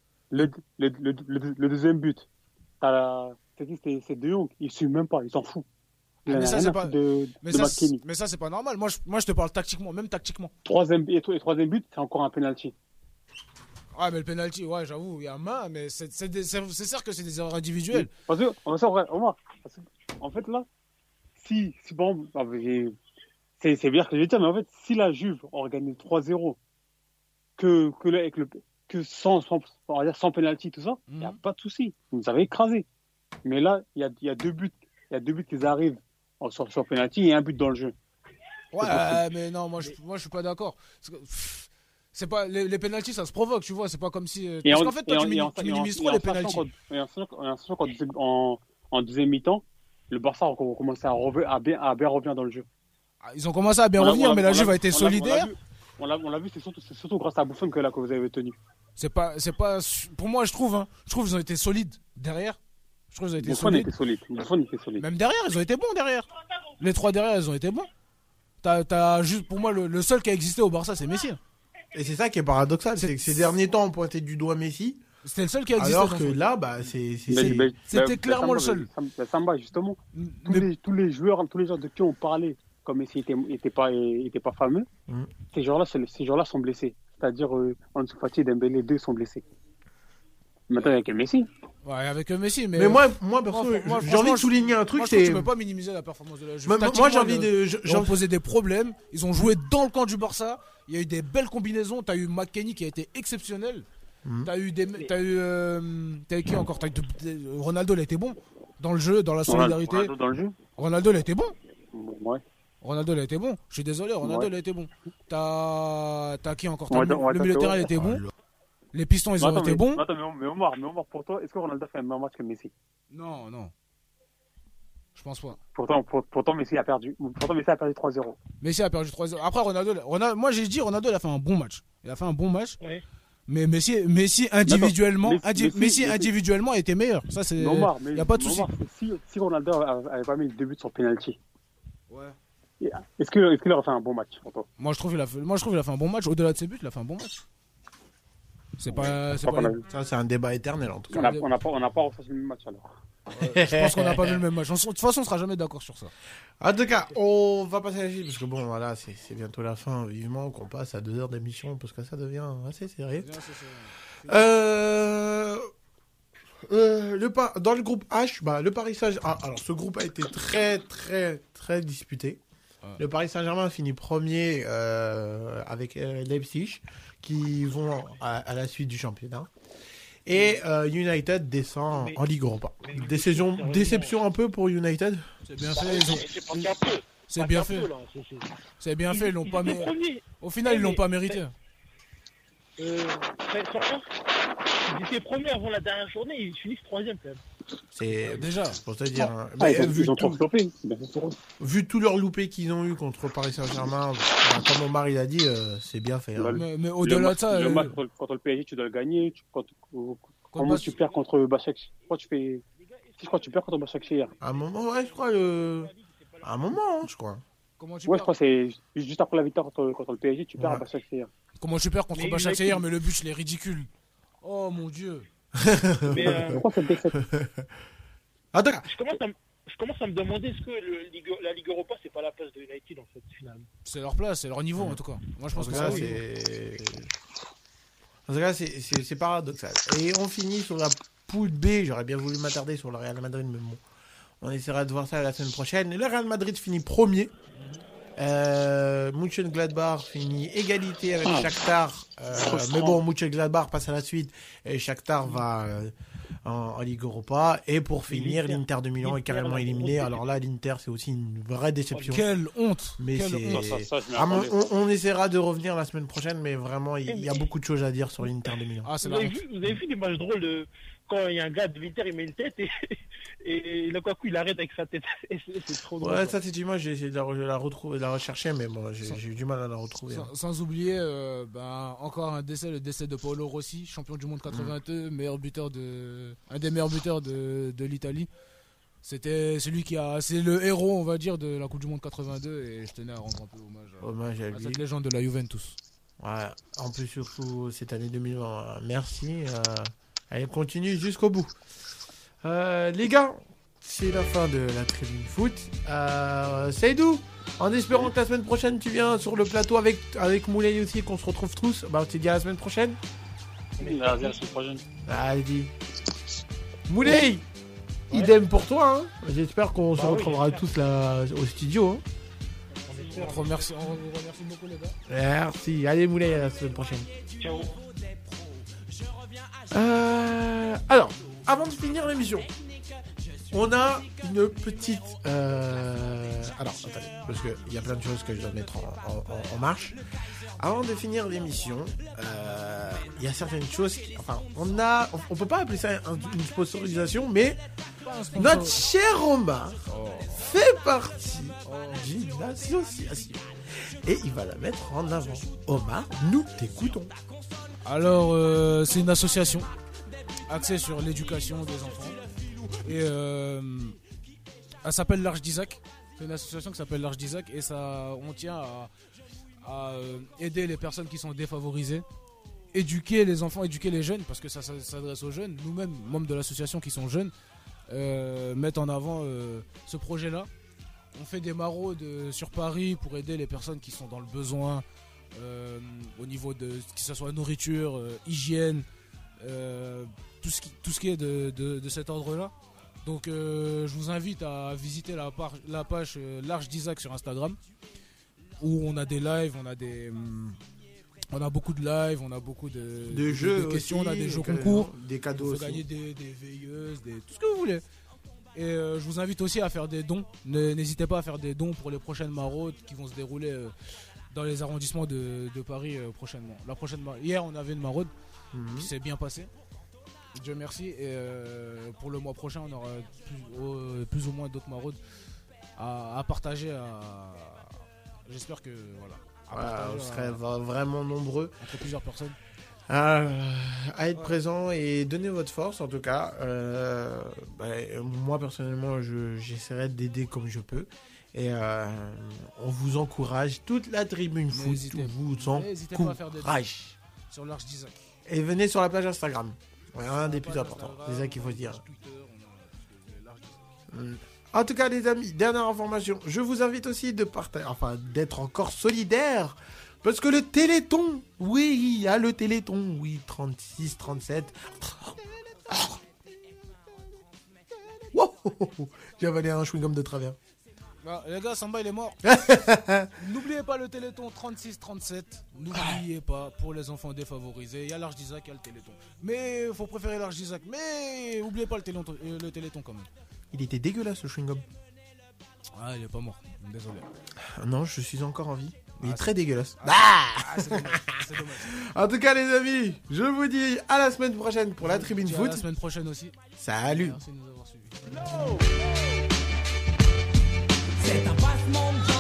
Le deuxième but. C'est De Jong. Il suit même pas, il s'en fout. Mais ça c'est pas normal. Moi je te parle tactiquement, même tactiquement. Troisième but, c'est encore un penalty. Ouais, mais le penalty, ouais, j'avoue, il y a main, mais c'est certes que c'est des erreurs individuelles. Parce que, en fait, là, si bon, c'est bien ce que je vais dire, mais en fait, si la Juve aurait gagné 3-0, que sans penalty, tout ça, il n'y a pas de souci. Vous nous avez écrasé. Mais là, il y a 2 buts. Il y a 2 buts qui arrivent sur penalty et 1 but dans le jeu. Ouais, mais non, moi je suis pas d'accord. C'est pas les penalties, ça se provoque, tu vois, c'est pas comme si parce qu'en fait toi tu minimises trop les penalties. En deuxième mi-temps, le Barça a commencé à bien revenir dans le jeu. Ils ont commencé à bien revenir, mais la Juve a été solidaire. On l'a vu, c'est surtout grâce à Buffon que vous avez tenu. C'est pas pour moi je trouve qu'ils ont été solides derrière. Je trouve qu'ils ont été solides. Buffon était solide. Même derrière, ils ont été bons derrière. Les 3 derrière, ils ont été bons. T'as juste pour moi le seul qui a existé au Barça, c'est Messi. Et c'est ça qui est paradoxal, c'est que ces derniers temps on pointait du doigt Messi. C'était le seul qui a existé. Alors que là, c'était clairement le seul. Samba, justement. Tous les joueurs de qui on parlait, comme Messi était pas fameux, ces joueurs-là sont blessés. C'est-à-dire, Ansu Fati et Dembélé, 2 sont blessés. Maintenant, avec Messi. Ouais, avec Messi, mais moi perso, j'ai envie de souligner un truc, c'est. Tu peux pas minimiser la performance de la Juve. Moi, j'ai envie de. Ils ont posé des problèmes. Ils ont joué dans le camp du Barça. Il y a eu des belles combinaisons. T'as eu McKennie qui a été exceptionnel. T'as eu qui encore? Ronaldo, il a été bon dans le jeu, dans la solidarité. Ronaldo, il a été bon. Ouais. Ronaldo, il a été bon. Je suis désolé, Ronaldo, il a été bon. T'as qui encore? Le milieu de terrain, il était bon. Les pistons, ils ont été bons. Attends, mais Omar, pour toi, est-ce que Ronaldo fait un meilleur match que Messi? Non. Je pense pas. Pourtant, Messi a perdu. Pourtant, Messi a perdu 3-0. Messi a perdu 3-0. Après, Ronaldo, moi j'ai dit Ronaldo, il a fait un bon match. Il a fait un bon match. Oui. Mais Messi individuellement, individuellement était meilleur. Ça, c'est. Il n'y a pas de souci. Si Ronaldo avait pas mis le début de son penalty. Ouais. Est-ce qu'il aurait fait un bon match pour toi? Moi, je trouve qu'il a fait un bon match. Au-delà de ses buts, il a fait un bon match. Ça, c'est un débat éternel en tout cas. On n'a pas ressenti le même match alors. Je pense qu'on n'a pas vu le même match. De toute façon, on sera jamais d'accord sur ça. En tout cas, on va passer à la suite parce que bon, voilà, c'est bientôt la fin. Vivement qu'on passe à 2 heures d'émission parce que ça devient assez sérieux. Dans le groupe H, le Paris Saint-Germain. Alors, ce groupe a été très, très, très disputé. Le Paris Saint-Germain finit premier avec Leipzig qui vont à la suite du championnat. Et United descend en Ligue Europa. Déception un peu pour United. C'est bien fait. C'est bien fait. C'est bien fait. Ils l'ont pas mérité. Au final, ils l'ont pas mérité. Ils étaient premiers avant la dernière journée. Ils finissent 3e quand même. C'est Déjà. pour te dire. Hein. Ils ont trop flopé. Vu tous leurs loupés qu'ils ont eu contre Paris Saint-Germain, comme Omar il a dit, c'est bien fait. Hein. Mais au-delà de ça. Le match contre le PSG, tu dois le gagner. Comment tu perds contre Başakşehir? Je crois que tu perds contre Başakşehir. À un moment, ouais, je crois. À un moment, je crois. Je crois que c'est juste après la victoire contre le PSG, tu perds à Başakşehir. Comment tu perds contre Başakşehir, mais le but, il est ridicule. Oh mon dieu. Mais pourquoi cette défaite? Je commence à me demander est-ce que la Ligue Europa c'est pas la place de United en fait finalement. C'est leur place, c'est leur niveau en tout cas. Moi je pense que ça En tout cas c'est paradoxal. Et on finit sur la poule B. J'aurais bien voulu m'attarder sur le Real Madrid, mais bon, on essaiera de voir ça la semaine prochaine. Et le Real Madrid finit premier. Mönchengladbach finit égalité avec Shakhtar. Mais bon, Mönchengladbach passe à la suite et Shakhtar va en Ligue Europa. Et pour finir, l'Inter de Milan est carrément éliminé. Alors là, l'Inter, c'est aussi une vraie déception. Quelle honte. Mais on essaiera de revenir la semaine prochaine, mais vraiment, il y a beaucoup de choses à dire sur l'Inter de Milan. Vous avez vu l'image drôle de quand il y a un gars de l'Inter, il met une tête et Lukaku il arrête avec sa tête. Et c'est trop drôle. Ouais, ça c'est image, j'ai essayé de la retrouver, de la rechercher, mais bon, j'ai eu du mal à la retrouver. Sans oublier, encore un décès, le décès de Paolo Rossi, champion du monde 82, un des meilleurs buteurs de l'Italie. C'est le héros, on va dire, de la Coupe du Monde 82, et je tenais à rendre un peu hommage à cette légende de la Juventus. Ouais, en plus surtout cette année 2020. Merci. Allez, continue jusqu'au bout. Les gars, c'est la fin de la tribune foot. Seydou, en espérant que la semaine prochaine tu viens sur le plateau avec Moulay aussi, qu'on se retrouve tous. On te dit à la semaine prochaine. La semaine prochaine. Allez. Moulay, idem pour toi. Hein. J'espère qu'on se retrouvera tous là au studio. Hein. On vous remercie beaucoup les gars. Merci. Allez Moulay, à la semaine prochaine. Ciao. Alors, avant de finir l'émission, on a une petite... Alors, attendez, parce qu'il y a plein de choses que je dois mettre en marche. Avant de finir l'émission, il y a certaines choses on peut pas appeler ça une sponsorisation, mais notre cher Omar fait partie d'une association. Et il va la mettre en avant. Omar, nous t'écoutons. Alors, c'est une association axée sur l'éducation des enfants. Et elle s'appelle l'Arche d'Isaac. C'est une association qui s'appelle l'Arche d'Isaac. Et on tient à aider les personnes qui sont défavorisées, éduquer les enfants, éduquer les jeunes, parce que ça s'adresse aux jeunes. Nous-mêmes, membres de l'association qui sont jeunes, mettent en avant ce projet-là. On fait des maraudes sur Paris pour aider les personnes qui sont dans le besoin. Au niveau de que ce soit nourriture, hygiène, tout ce qui est de cet ordre-là. Donc je vous invite à visiter la page l'Arche d'Isaac sur Instagram, où on a des lives, on a beaucoup de lives, on a beaucoup de jeux, de questions, aussi, on a des jeux concours, des cadeaux, on peut gagner des veilleuses, tout ce que vous voulez. Et je vous invite aussi à faire des dons. N'hésitez pas à faire des dons pour les prochaines maraudes qui vont se dérouler dans les arrondissements de Paris prochainement. Hier, on avait une maraude qui s'est bien passée. Dieu merci. Et pour le mois prochain, on aura plus ou moins d'autres maraudes à partager. J'espère que on serait vraiment nombreux. Entre plusieurs personnes. À être présent et donner votre force en tout cas. Moi personnellement, j'essaierai d'aider comme je peux. Et on vous encourage, toute la tribune foot vous encourage sur l'Arche d'Isaac. Et venez sur la page Instagram, un des plus importants, c'est ça qu'il faut dire. En tout cas les amis, dernière information, je vous invite aussi d'être encore solidaire, parce que le Téléthon, oui, il y a le Téléthon, oui, 36, 37. Wow, j'ai avalé un chewing-gum de travers. Ah, les gars, Samba il est mort. N'oubliez pas le Téléthon 36-37. N'oubliez pas, pour les enfants défavorisés. Il y a l'Arche d'Isaac, il y a le Téléthon. Mais il faut préférer l'Arche d'Isaac. Mais n'oubliez pas le Téléthon quand même. Il était dégueulasse le chewing-gum. Ah, il est pas mort. Désolé. Non, je suis encore en vie. Il est très dégueulasse. C'est dommage. En tout cas, les amis, je vous dis à la semaine prochaine pour la tribune foot. À la semaine prochaine aussi. Salut. Merci de nous avoir suivis. C'est un passement de